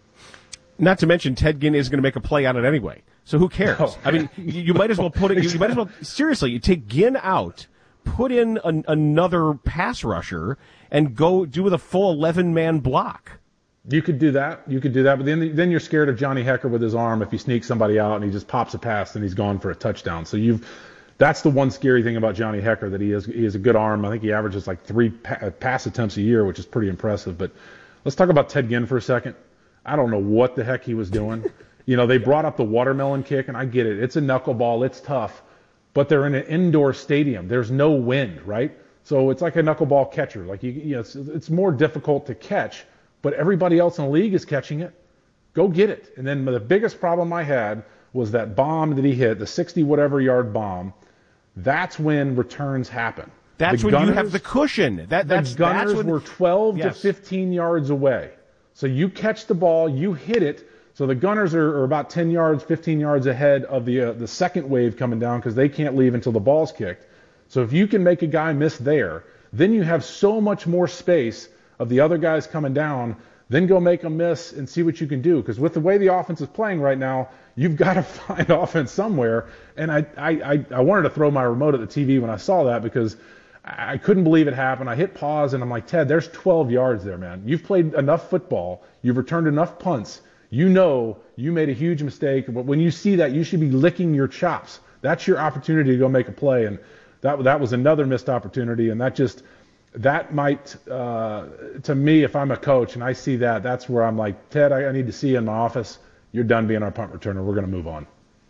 Not to mention, Ted Ginn is going to make a play on it anyway. So who cares? No. I mean, you, you might as well put it. You, you might as well seriously. You take Ginn out, put in an, another pass rusher, and go do with a full eleven man block. You could do that. You could do that. But then then you're scared of Johnny Hekker with his arm. If he sneaks somebody out and he just pops a pass, then he's gone for a touchdown. So you've that's the one scary thing about Johnny Hekker, that he has he has a good arm. I think he averages like three pa- pass attempts a year, which is pretty impressive. But let's talk about Ted Ginn for a second. I don't know what the heck he was doing. You know, they brought up the watermelon kick, and I get it. It's a knuckleball. It's tough. But they're in an indoor stadium. There's no wind, right? So it's like a knuckleball catcher. Like, you, you know, it's, it's more difficult to catch, but everybody else in the league is catching it. Go get it. And then the biggest problem I had was that bomb that he hit, the sixty-whatever yard bomb. That's when returns happen. That's the when Gunners, you have the cushion. That, that's, the Gunners that's when, were twelve yes. to fifteen yards away. So you catch the ball, you hit it. So the Gunners are, are about ten yards, fifteen yards ahead of the uh, the second wave coming down, because they can't leave until the ball's kicked. So if you can make a guy miss there, then you have so much more space of the other guys coming down. Then go make a miss and see what you can do. Because with the way the offense is playing right now, you've got to find offense somewhere. And I, I, I, I wanted to throw my remote at the T V when I saw that, because I couldn't believe it happened. I hit pause, and I'm like, Ted, there's twelve yards there, man. You've played enough football. You've returned enough punts. You know you made a huge mistake. But when you see that, you should be licking your chops. That's your opportunity to go make a play. And that that was another missed opportunity. And that just that might, uh, to me, if I'm a coach and I see that, that's where I'm like, Ted, I, I need to see you in my office. You're done being our punt returner. We're going to move on.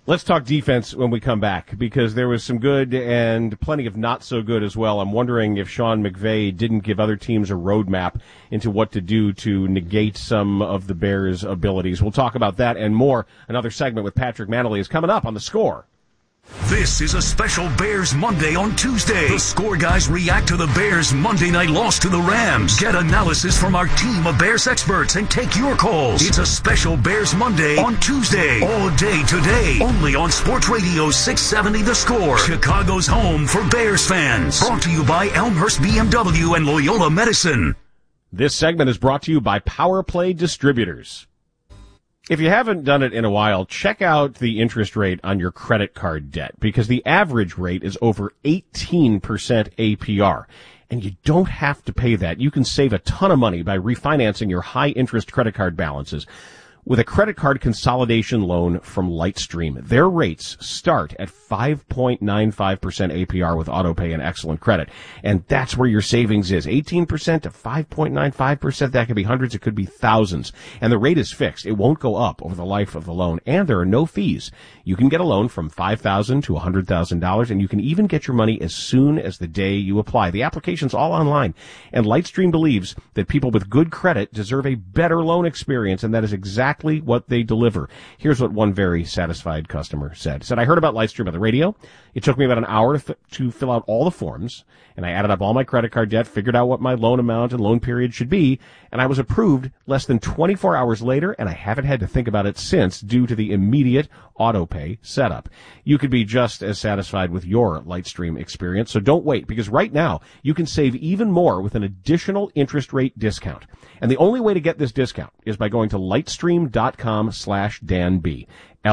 Let's talk defense when we come back, because there was some good and plenty of not so good as well. I'm wondering if Sean McVay didn't give other teams a roadmap into what to do to negate some of the Bears' abilities. We'll talk about that and more. Another segment with Patrick Manley is coming up on The Score. This is a special Bears Monday on Tuesday. The Score guys react to the Bears' Monday night loss to the Rams. Get analysis from our team of Bears experts and take your calls. It's a special Bears Monday on Tuesday. All day today. Only on Sports Radio six seventy The Score. Chicago's home for Bears fans. Brought to you by Elmhurst B M W and Loyola Medicine. This segment is brought to you by Power Play Distributors. If you haven't done it in a while, check out the interest rate on your credit card debt, because the average rate is over eighteen percent A P R. And you don't have to pay that. You can save a ton of money by refinancing your high-interest credit card balances with a credit card consolidation loan from Lightstream. Their rates start at five point nine five percent A P R with AutoPay and excellent credit. And that's where your savings is. eighteen percent to five point nine five percent. That could be hundreds. It could be thousands. And the rate is fixed. It won't go up over the life of the loan. And there are no fees. You can get a loan from five thousand dollars to one hundred thousand dollars, and you can even get your money as soon as the day you apply. The application's all online. And Lightstream believes that people with good credit deserve a better loan experience, and that is exactly what they deliver. Here's what one very satisfied customer said. Said, I heard about Lightstream on the radio. It took me about an hour to, f- to fill out all the forms, and I added up all my credit card debt, figured out what my loan amount and loan period should be, and I was approved less than twenty-four hours later, and I haven't had to think about it since due to the immediate AutoPay setup. You could be just as satisfied with your Lightstream experience, so don't wait, because right now you can save even more with an additional interest rate discount. And the only way to get this discount is by going to lightstream.com slash Dan B.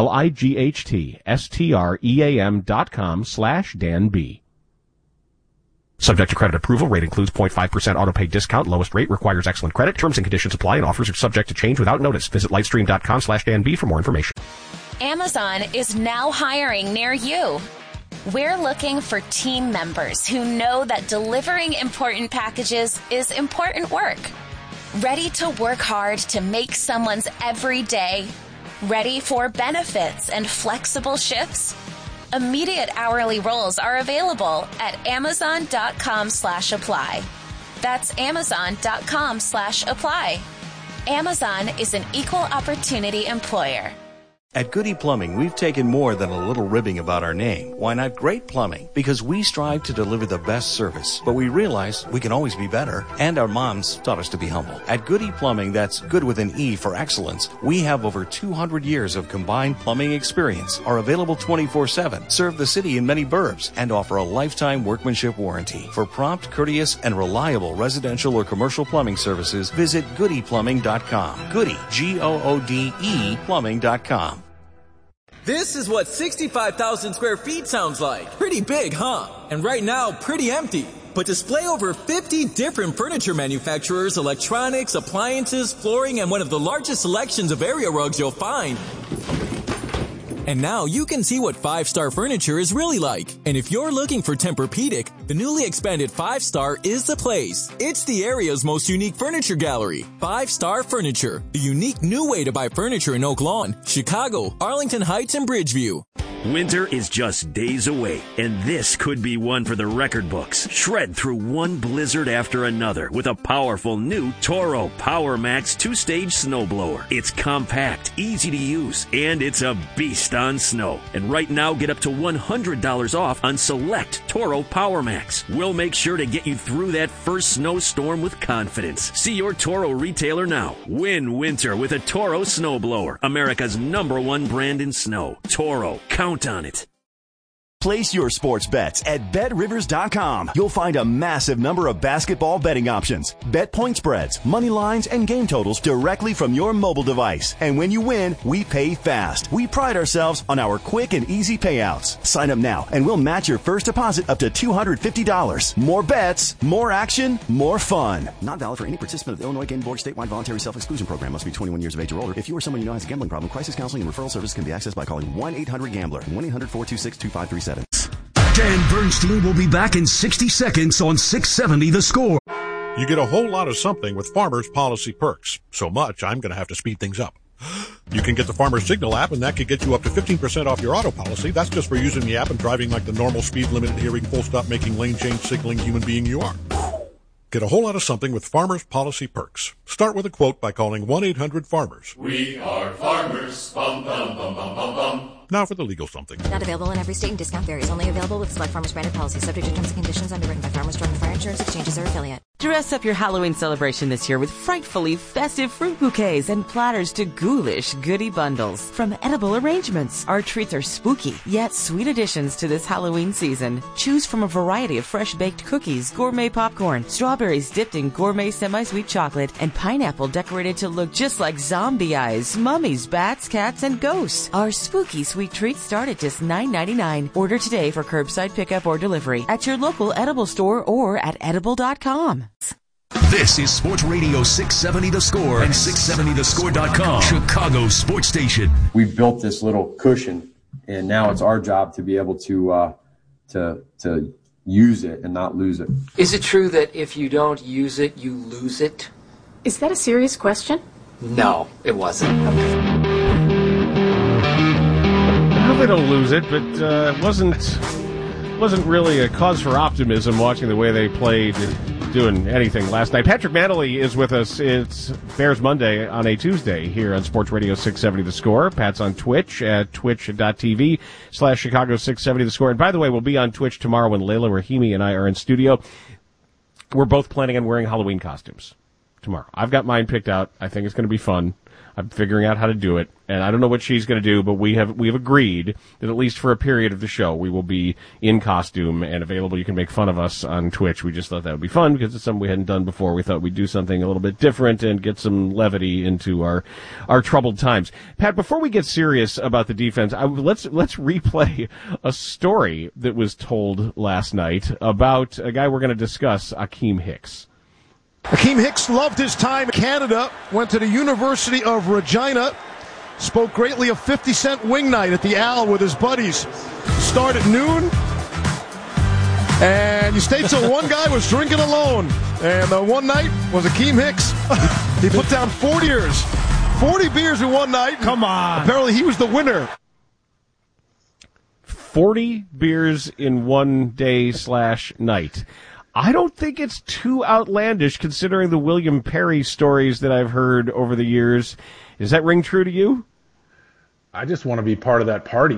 L-I-G-H-T-S-T-R-E-A-M dot com slash Dan B. Subject to credit approval. Rate includes zero point five percent AutoPay discount. Lowest rate requires excellent credit. Terms and conditions apply, and offers are subject to change without notice. Visit lightstream.com slash Dan B for more information. Amazon is now hiring near you. We're looking for team members who know that delivering important packages is important work. Ready to work hard to make someone's every day? Ready for benefits and flexible shifts? Immediate hourly roles are available at amazon.com slash apply. That's amazon.com slash apply. Amazon is an equal opportunity employer. At Goody Plumbing, we've taken more than a little ribbing about our name. Why not Great Plumbing? Because we strive to deliver the best service, but we realize we can always be better. And our moms taught us to be humble. At Goody Plumbing, that's good with an E for excellence, we have over two hundred years of combined plumbing experience, are available twenty-four seven, serve the city in many burbs, and offer a lifetime workmanship warranty. For prompt, courteous, and reliable residential or commercial plumbing services, visit goody plumbing dot com. Goody, G O O D E, plumbing dot com. This is what sixty-five thousand square feet sounds like. Pretty big, huh? And right now, pretty empty. But display over fifty different furniture manufacturers, electronics, appliances, flooring, and one of the largest selections of area rugs you'll find. And now you can see what five-star furniture is really like. And if you're looking for Tempur-Pedic, the newly expanded five-star is the place. It's the area's most unique furniture gallery. Five-Star Furniture, the unique new way to buy furniture in Oak Lawn, Chicago, Arlington Heights, and Bridgeview. Winter is just days away, and this could be one for the record books. Shred through one blizzard after another with a powerful new Toro PowerMax two-stage snowblower. It's compact, easy to use, and it's a beast on snow. And right now, get up to one hundred dollars off on select Toro PowerMax. We'll make sure to get you through that first snowstorm with confidence. See your Toro retailer now. Win winter with a Toro snowblower, America's number one brand in snow. Toro, count on it. Place your sports bets at bet rivers dot com. You'll find a massive number of basketball betting options. Bet point spreads, money lines, and game totals directly from your mobile device. And when you win, we pay fast. We pride ourselves on our quick and easy payouts. Sign up now and we'll match your first deposit up to two hundred fifty dollars. More bets, more action, more fun. Not valid for any participant of the Illinois Game Board statewide voluntary self-exclusion program. Must be twenty-one years of age or older. If you or someone you know has a gambling problem, crisis counseling and referral service can be accessed by calling one eight hundred gambler, one eight hundred four two six two five three seven. Dan Bernstein will be back in sixty seconds on six seventy The Score. You get a whole lot of something with Farmers Policy Perks. So much, I'm going to have to speed things up. You can get the Farmer Signal app, and that could get you up to fifteen percent off your auto policy. That's just for using the app and driving like the normal speed limit, hearing, full stop, making lane change, signaling human being you are. Get a whole lot of something with Farmers Policy Perks. Start with a quote by calling one eight hundred farmers. We are farmers. Bum, bum, bum, bum, bum, bum. Now for the legal something. Not available in every state and discount varies. Only available with select Farmers branded policies. Subject to terms and conditions. Underwritten by Farmers Drug and Fire Insurance Exchanges or affiliate. Dress up your Halloween celebration this year with frightfully festive fruit bouquets and platters to ghoulish goodie bundles. From edible arrangements, our treats are spooky, yet sweet additions to this Halloween season. Choose from a variety of fresh-baked cookies, gourmet popcorn, strawberries dipped in gourmet semi-sweet chocolate, and pineapple decorated to look just like zombie eyes, mummies, bats, cats, and ghosts. Our spooky sweet treats start at just nine ninety-nine. Order today for curbside pickup or delivery at your local edible store or at edible dot com. This is Sports Radio six seventy The Score and six seventy the score dot com, Chicago's sports station. We've built this little cushion, and now it's our job to be able to uh, to to use it and not lose it. Is it true that if you don't use it, you lose it? Is that a serious question? No, it wasn't. Well, they don't lose it, but uh, it wasn't wasn't really a cause for optimism watching the way they played, doing anything last night. Patrick Manley is with us. It's Bears Monday on a Tuesday here on Sports Radio six seventy The Score. Pat's on Twitch at twitch.tv slash Chicago six seventy The Score. And by the way, we'll be on Twitch tomorrow when Layla Rahimi and I are in studio. We're both planning on wearing Halloween costumes tomorrow. I've got mine picked out. I think it's going to be fun. I'm figuring out how to do it, and I don't know what she's going to do, but we have we have agreed that at least for a period of the show, we will be in costume and available. You can make fun of us on Twitch. We just thought that would be fun because it's something we hadn't done before. We thought we'd do something a little bit different and get some levity into our our troubled times. Pat, before we get serious about the defense, I, let's let's replay a story that was told last night about a guy we're going to discuss, Akiem Hicks. Akiem Hicks loved his time in Canada, went to the University of Regina, spoke greatly of fifty cent wing night at the Al with his buddies. Start at noon, and he stayed till one guy was drinking alone. And the one night was Akiem Hicks. He put down forty beers. forty beers in one night. Come on. Apparently he was the winner. forty beers in one day slash night. I don't think it's too outlandish considering the William Perry stories that I've heard over the years. Does that ring true to you? I just want to be part of that party.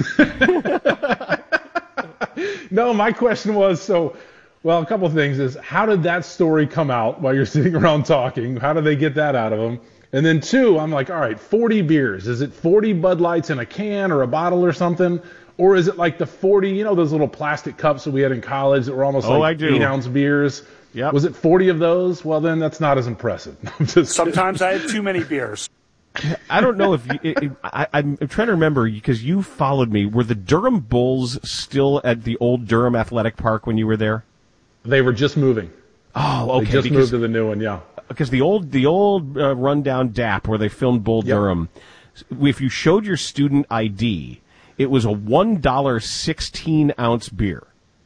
No, my question was, so, well, a couple of things is, how did that story come out while you're sitting around talking? How did they get that out of him? And then two, I'm like, all right, forty beers. Is it forty Bud Lights in a can or a bottle or something? Or is it like the forty, you know, those little plastic cups that we had in college that were almost oh, like eight-ounce beers? Yep. Was it forty of those? Well, then that's not as impressive. Sometimes I had too many beers. I don't know if you, it, it, I, I'm trying to remember because you followed me. Were the Durham Bulls still at the old Durham Athletic Park when you were there? They were just moving. Oh, okay. They just because, moved to the new one, yeah. Because the old the old uh, rundown D A P where they filmed Bull yep. Durham, if you showed your student I D, it was a one dollar sixteen ounce beer.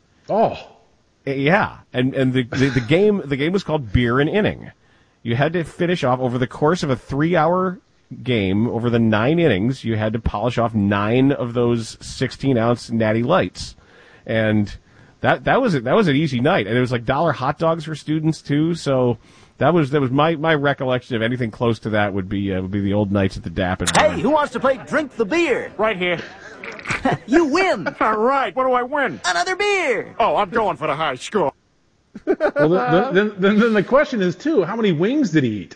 Oh, yeah, and and the, the the game the game was called Beer and Inning. You had to finish off over the course of a three hour game over the nine innings. You had to polish off nine of those sixteen ounce Natty Lights, and that that was that was an easy night. And it was like dollar hot dogs for students too. So that was that was my, my recollection of anything close to that would be uh, would be the old nights at the D A P. And hey, who wants to play Drink the Beer? Right here. You win. All right. What do I win? Another beer. Oh, I'm going for the high score. Well, then, then, then, then the question is too: how many wings did he eat?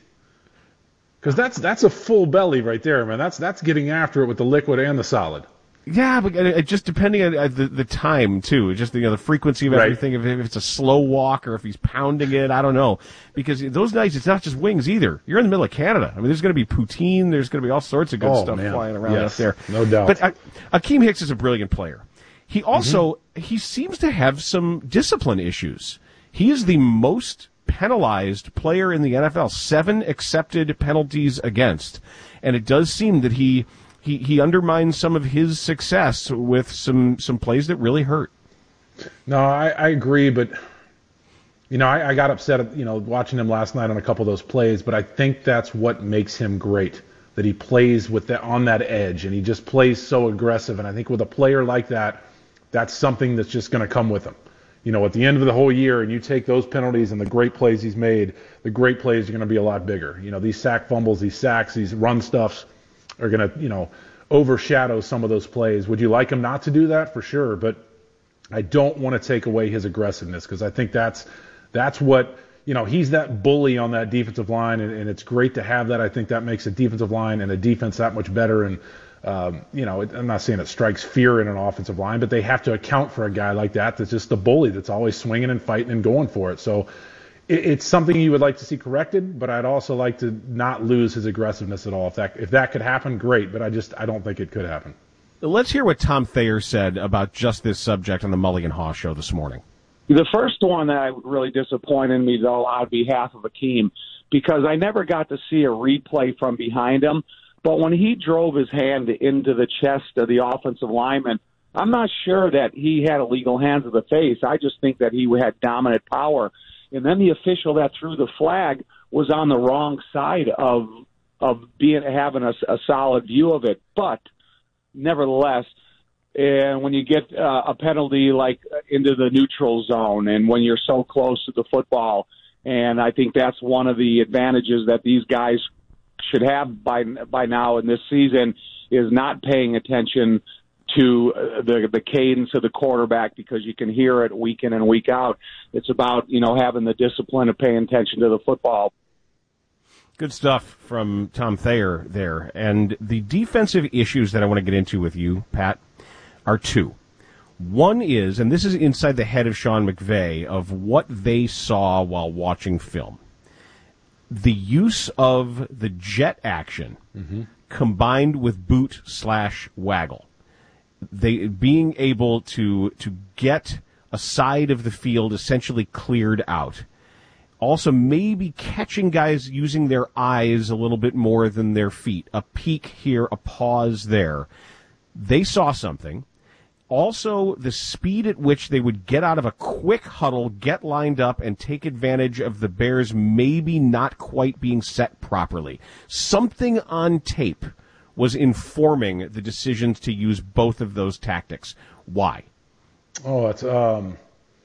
Because that's that's a full belly right there, man. That's that's getting after it with the liquid and the solid. Yeah, but it just depending on the the time too, just the, you know, the frequency of everything. Right. If, if it's a slow walk or if he's pounding it, I don't know. Because those nights, it's not just wings either. You're in the middle of Canada. I mean, there's going to be poutine. There's going to be all sorts of good oh, stuff man. flying around yes, up there. No doubt. But uh, Akiem Hicks is a brilliant player. He also mm-hmm. he seems to have some discipline issues. He is the most penalized player in the N F L. Seven accepted penalties against, and it does seem that he. He he undermines some of his success with some, some plays that really hurt. No, I, I agree, but you know, I, I got upset at, you know, watching him last night on a couple of those plays, but I think that's what makes him great. that he plays with that on that edge, and he just plays so aggressive. And I think with a player like that, that's something that's just going to come with him. You know, at the end of the whole year, and you take those penalties and the great plays he's made, the great plays are going to be a lot bigger. You know, these sack fumbles, these sacks, these run stuffs are going to, you know, overshadow some of those plays. Would you like him not to do that? For sure, but I don't want to take away his aggressiveness, because I think that's that's what, you know, he's that bully on that defensive line, and, and it's great to have that. I think that makes a defensive line and a defense that much better. And Um, you know, I'm not saying it strikes fear in an offensive line, but they have to account for a guy like that that's just a bully that's always swinging and fighting and going for it. So it, it's something you would like to see corrected, but I'd also like to not lose his aggressiveness at all. If that if that could happen, great, but I just I don't think it could happen. Let's hear what Tom Thayer said about just this subject on the Mulligan Haw show this morning. The first one that really disappointed me, though, on behalf of Akeem, because I never got to see a replay from behind him. But when he drove his hand into the chest of the offensive lineman, I'm not sure that he had illegal hands of the face. I just think that he had dominant power. And then the official that threw the flag was on the wrong side of of being having a, a solid view of it. But nevertheless, and when you get uh, a penalty like into the neutral zone, and when you're so close to the football, and I think that's one of the advantages that these guys should have by by now in this season, is not paying attention to the the cadence of the quarterback, because you can hear it week in and week out. It's about, you know, having the discipline of paying attention to the football. Good stuff from Tom Thayer there. And the defensive issues that I want to get into with you, Pat, are two. One is, and this is inside the head of Sean McVay, of what they saw while watching film. The use of the jet action mm-hmm. combined with boot slash waggle, they being able to to get a side of the field essentially cleared out. Also, maybe catching guys using their eyes a little bit more than their feet. A peek here, a pause there. They saw something. Also, the speed at which they would get out of a quick huddle, get lined up, and take advantage of the Bears maybe not quite being set properly. Something on tape was informing the decisions to use both of those tactics. Why? Oh, it's um,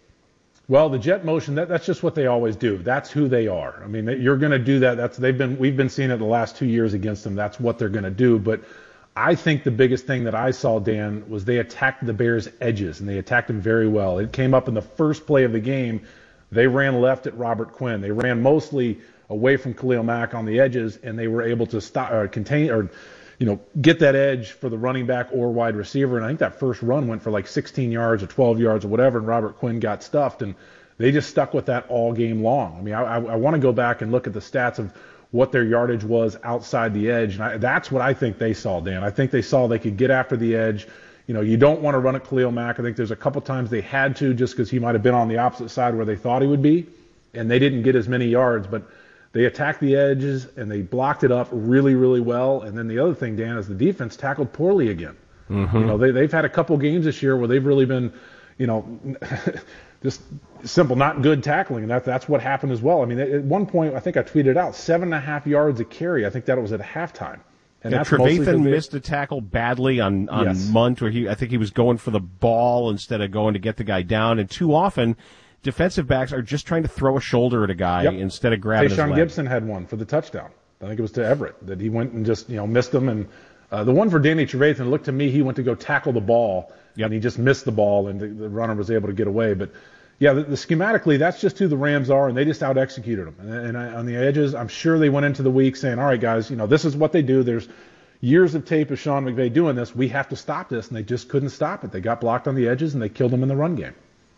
well, the jet motion. That, that's just what they always do. That's who they are. I mean, you're going to do that. That's they've been. We've been seeing it the last two years against them. That's what they're going to do. But I think the biggest thing that I saw, Dan, was they attacked the Bears' edges, and they attacked them very well. It came up in the first play of the game. They ran left at Robert Quinn. They ran mostly away from Khalil Mack on the edges, and they were able to stop or contain or, you know, get that edge for the running back or wide receiver. And I think that first run went for like sixteen yards or twelve yards or whatever, and Robert Quinn got stuffed. And they just stuck with that all game long. I mean, I, I, I want to go back and look at the stats of what their yardage was outside the edge. And I, that's what I think they saw, Dan. I think they saw they could get after the edge. You know, you don't want to run at Khalil Mack. I think there's a couple times they had to, just because he might have been on the opposite side where they thought he would be, and they didn't get as many yards. But they attacked the edges, and they blocked it up really, really well. And then the other thing, Dan, is the defense tackled poorly again. Mm-hmm. You know, they, they've had a couple games this year where they've really been, you know, just simple, not good tackling, and that, that's what happened as well. I mean, at one point, I think I tweeted out, seven and a half yards a carry. I think that was at halftime. And yeah, that's Trevathan missed a tackle badly on, on yes. Munt, where he I think he was going for the ball instead of going to get the guy down. And too often, defensive backs are just trying to throw a shoulder at a guy yep. instead of grabbing his leg. Tayshaun Gibson had one for the touchdown. I think it was to Everett, that he went and just, you know, missed him. And uh, the one for Danny Trevathan, looked to me, he went to go tackle the ball, yep. and he just missed the ball, and the, the runner was able to get away. But yeah, the, the schematically, that's just who the Rams are, and they just out-executed them. And, and I, on the edges, I'm sure they went into the week saying, all right, guys, you know, this is what they do. There's years of tape of Sean McVay doing this. We have to stop this, and they just couldn't stop it. They got blocked on the edges, and they killed them in the run game.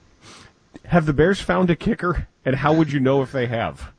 Have the Bears found a kicker, and how would you know if they have?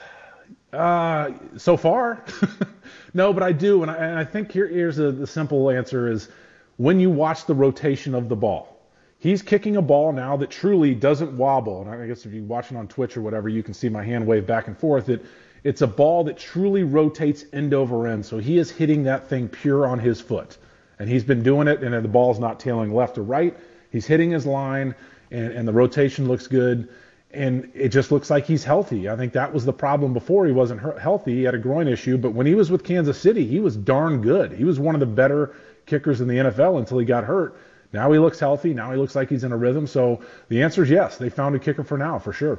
Uh, so far, no, but I do, and I, and I think here, here's a, the simple answer is when you watch the rotation of the ball. He's kicking a ball now that truly doesn't wobble. And I guess if you're watching on Twitch or whatever, you can see my hand wave back and forth. It, it's a ball that truly rotates end over end. So he is hitting that thing pure on his foot. And he's been doing it, and the ball's not tailing left or right. He's hitting his line, and, and the rotation looks good. and it just looks like he's healthy. I think that was the problem before. He wasn't healthy. He had a groin issue, but when he was with Kansas City, he was darn good. He was one of the better kickers in the N F L until he got hurt. Now he looks healthy. Now he looks like he's in a rhythm. So the answer is yes. They found a kicker for now, for sure.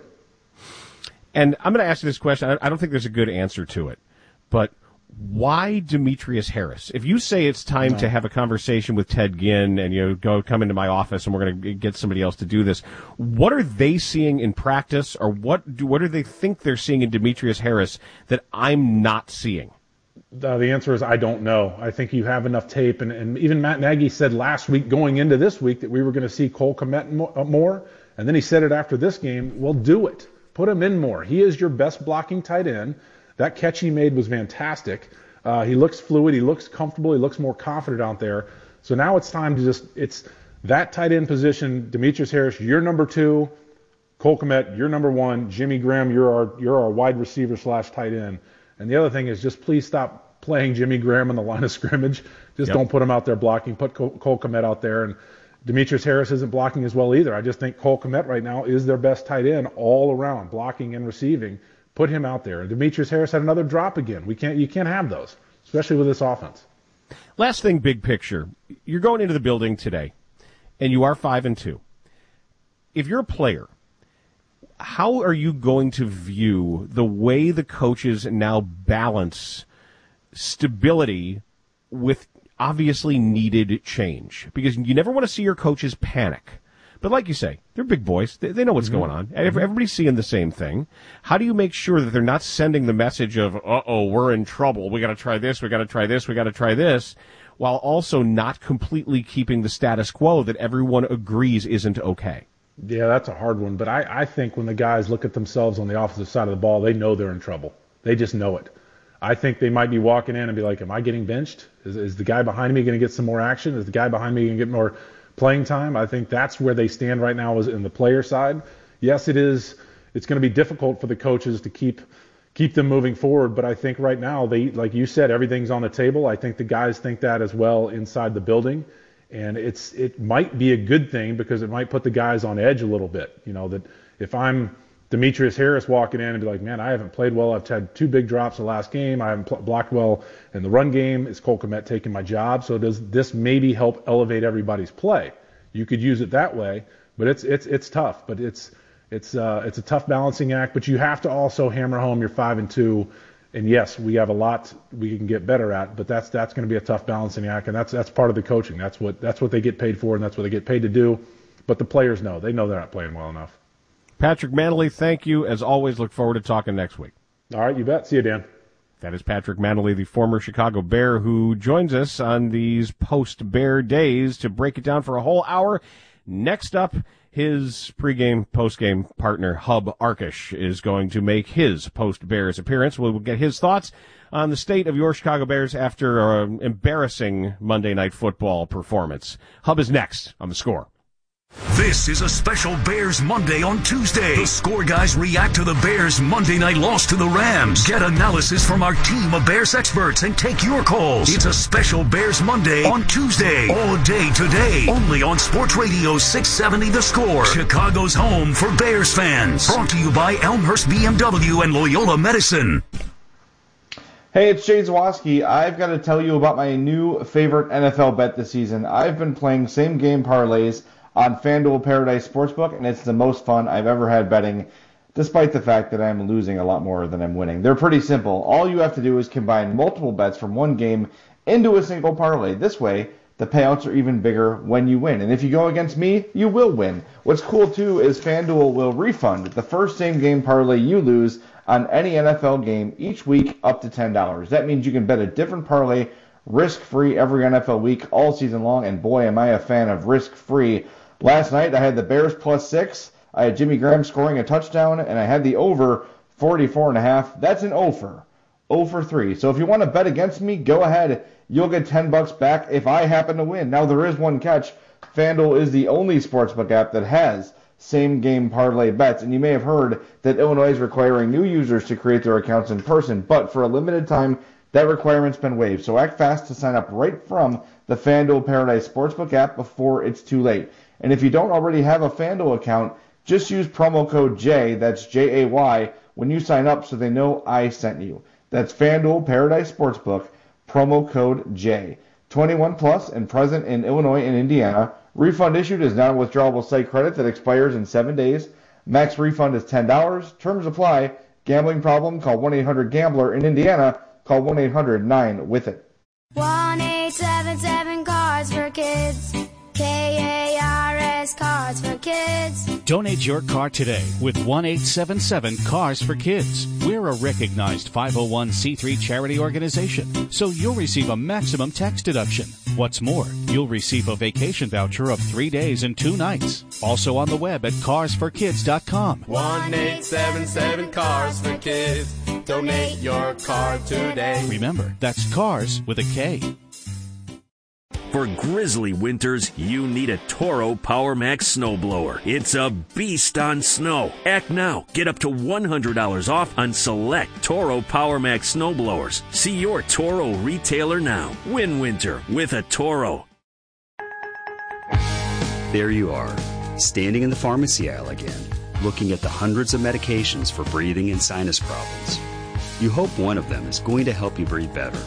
And I'm going to ask you this question. I don't think there's a good answer to it, but why Demetrius Harris? If you say it's time no. to have a conversation with Ted Ginn and you know, go come into my office and we're going to get somebody else to do this, what are they seeing in practice, or what do, what do they think they're seeing in Demetrius Harris that I'm not seeing? Uh, the answer is I don't know. I think you have enough tape, and, and even Matt Nagy said last week going into this week that we were going to see Cole Kmet more, and then he said it after this game, well, do it. Put him in more. He is your best blocking tight end. That catch he made was fantastic. Uh, he looks fluid. He looks comfortable. He looks more confident out there. So now it's time to just, it's that tight end position. Demetrius Harris, you're number two. Cole Kmet, you're number one. Jimmy Graham, you're our, you're our wide receiver slash tight end. And the other thing is just please stop playing Jimmy Graham on the line of scrimmage. Just yep. don't put him out there blocking. Put Cole, Cole Kmet out there. And Demetrius Harris isn't blocking as well either. I just think Cole Kmet right now is their best tight end all around, blocking and receiving. Put him out there. Demetrius Harris had another drop again. We can't, you can't have those, especially with this offense. Last thing, big picture. You're going into the building today, and you are five and two. If you're a player, how are you going to view the way the coaches now balance stability with obviously needed change? Because you never want to see your coaches panic. But like you say, they're big boys. They, they know what's mm-hmm. going on. Everybody's seeing the same thing. How do you make sure that they're not sending the message of, uh-oh, we're in trouble. We got to try this. We got to try this. We got to try this, while also not completely keeping the status quo that everyone agrees isn't okay? Yeah, that's a hard one. But I, I think when the guys look at themselves on the offensive side of the ball, they know they're in trouble. They just know it. I think they might be walking in and be like, am I getting benched? Is, is the guy behind me going to get some more action? Is the guy behind me going to get more playing time? I think that's where they stand right now, is in the player side. Yes, it is. It's going to be difficult for the coaches to keep keep them moving forward, but I think right now, they, like you said, everything's on the table. I think the guys think that as well inside the building, and it's it might be a good thing because it might put the guys on edge a little bit. You know, that if I'm Demetrius Harris walking in and be like, man, I haven't played well. I've had two big drops the last game. I haven't pl- blocked well in the run game. Is Cole Kmet taking my job? So does this maybe help elevate everybody's play? You could use it that way, but it's it's it's tough. But it's it's uh, it's a tough balancing act. But you have to also hammer home you're five and two. And yes, we have a lot we can get better at, but that's that's going to be a tough balancing act, and that's that's part of the coaching. That's what that's what they get paid for, and that's what they get paid to do. But the players know. They know they're not playing well enough. Patrick Mannelly, thank you. As always, look forward to talking next week. All right, you bet. See you, Dan. That is Patrick Mannelly, the former Chicago Bear, who joins us on these post-Bear days to break it down for a whole hour. Next up, his pregame, postgame partner, Hub Arkush, is going to make his post-Bears appearance. We'll get his thoughts on the state of your Chicago Bears after an embarrassing Monday Night Football performance. Hub is next on The Score. This is a special Bears Monday on Tuesday. The Score guys react to the Bears' Monday night loss to the Rams. Get analysis from our team of Bears experts and take your calls. It's a special Bears Monday on Tuesday. All day today. Only on Sports Radio six seventy The Score. Chicago's home for Bears fans. Brought to you by Elmhurst B M W and Loyola Medicine. Hey, it's Jay Zawoski. I've got to tell you about my new favorite N F L bet this season. I've been playing same game parlays on FanDuel Paradise Sportsbook, and it's the most fun I've ever had betting, despite the fact that I'm losing a lot more than I'm winning. They're pretty simple. All you have to do is combine multiple bets from one game into a single parlay. This way, the payouts are even bigger when you win. And if you go against me, you will win. What's cool, too, is FanDuel will refund the first same-game parlay you lose on any N F L game each week up to ten dollars. That means you can bet a different parlay risk-free every N F L week all season long, and boy, am I a fan of risk-free. Last night, I had the Bears plus six. I had Jimmy Graham scoring a touchdown, and I had the over forty-four and a half. That's an over. over three. So if you want to bet against me, go ahead. You'll get ten bucks back if I happen to win. Now, there is one catch. FanDuel is the only sportsbook app that has same-game parlay bets, and you may have heard that Illinois is requiring new users to create their accounts in person, but for a limited time, that requirement's been waived. So act fast to sign up right from the FanDuel Paradise Sportsbook app before it's too late. And if you don't already have a FanDuel account, Just use promo code J, that's J A Y, when you sign up so they know I sent you. That's FanDuel Paradise Sportsbook, promo code J. twenty-one plus and present in Illinois and Indiana. Refund issued is non-withdrawable site credit that expires in seven days. Max refund is ten dollars. Terms apply. Gambling problem? Call one eight hundred gambler. In Indiana, call one eight hundred nine with it. one eight seven seven Cards for Kids. K A R S Cards for Kids. Donate your car today with one eight seven seven Cars for Kids. We're a recognized five oh one c three charity organization, so you'll receive a maximum tax deduction. What's more, you'll receive a vacation voucher of three days and two nights. Also on the web at cars for kids dot com. one eight seven seven Cars for Kids. Donate your car today. Remember, that's Cars with a K. For grizzly winters, you need a Toro PowerMax snowblower. It's a beast on snow. Act now. Get up to one hundred dollars off on select Toro PowerMax snowblowers. See your Toro retailer now. Win winter with a Toro. There you are, standing in the pharmacy aisle again, looking at the hundreds of medications for breathing and sinus problems. You hope one of them is going to help you breathe better.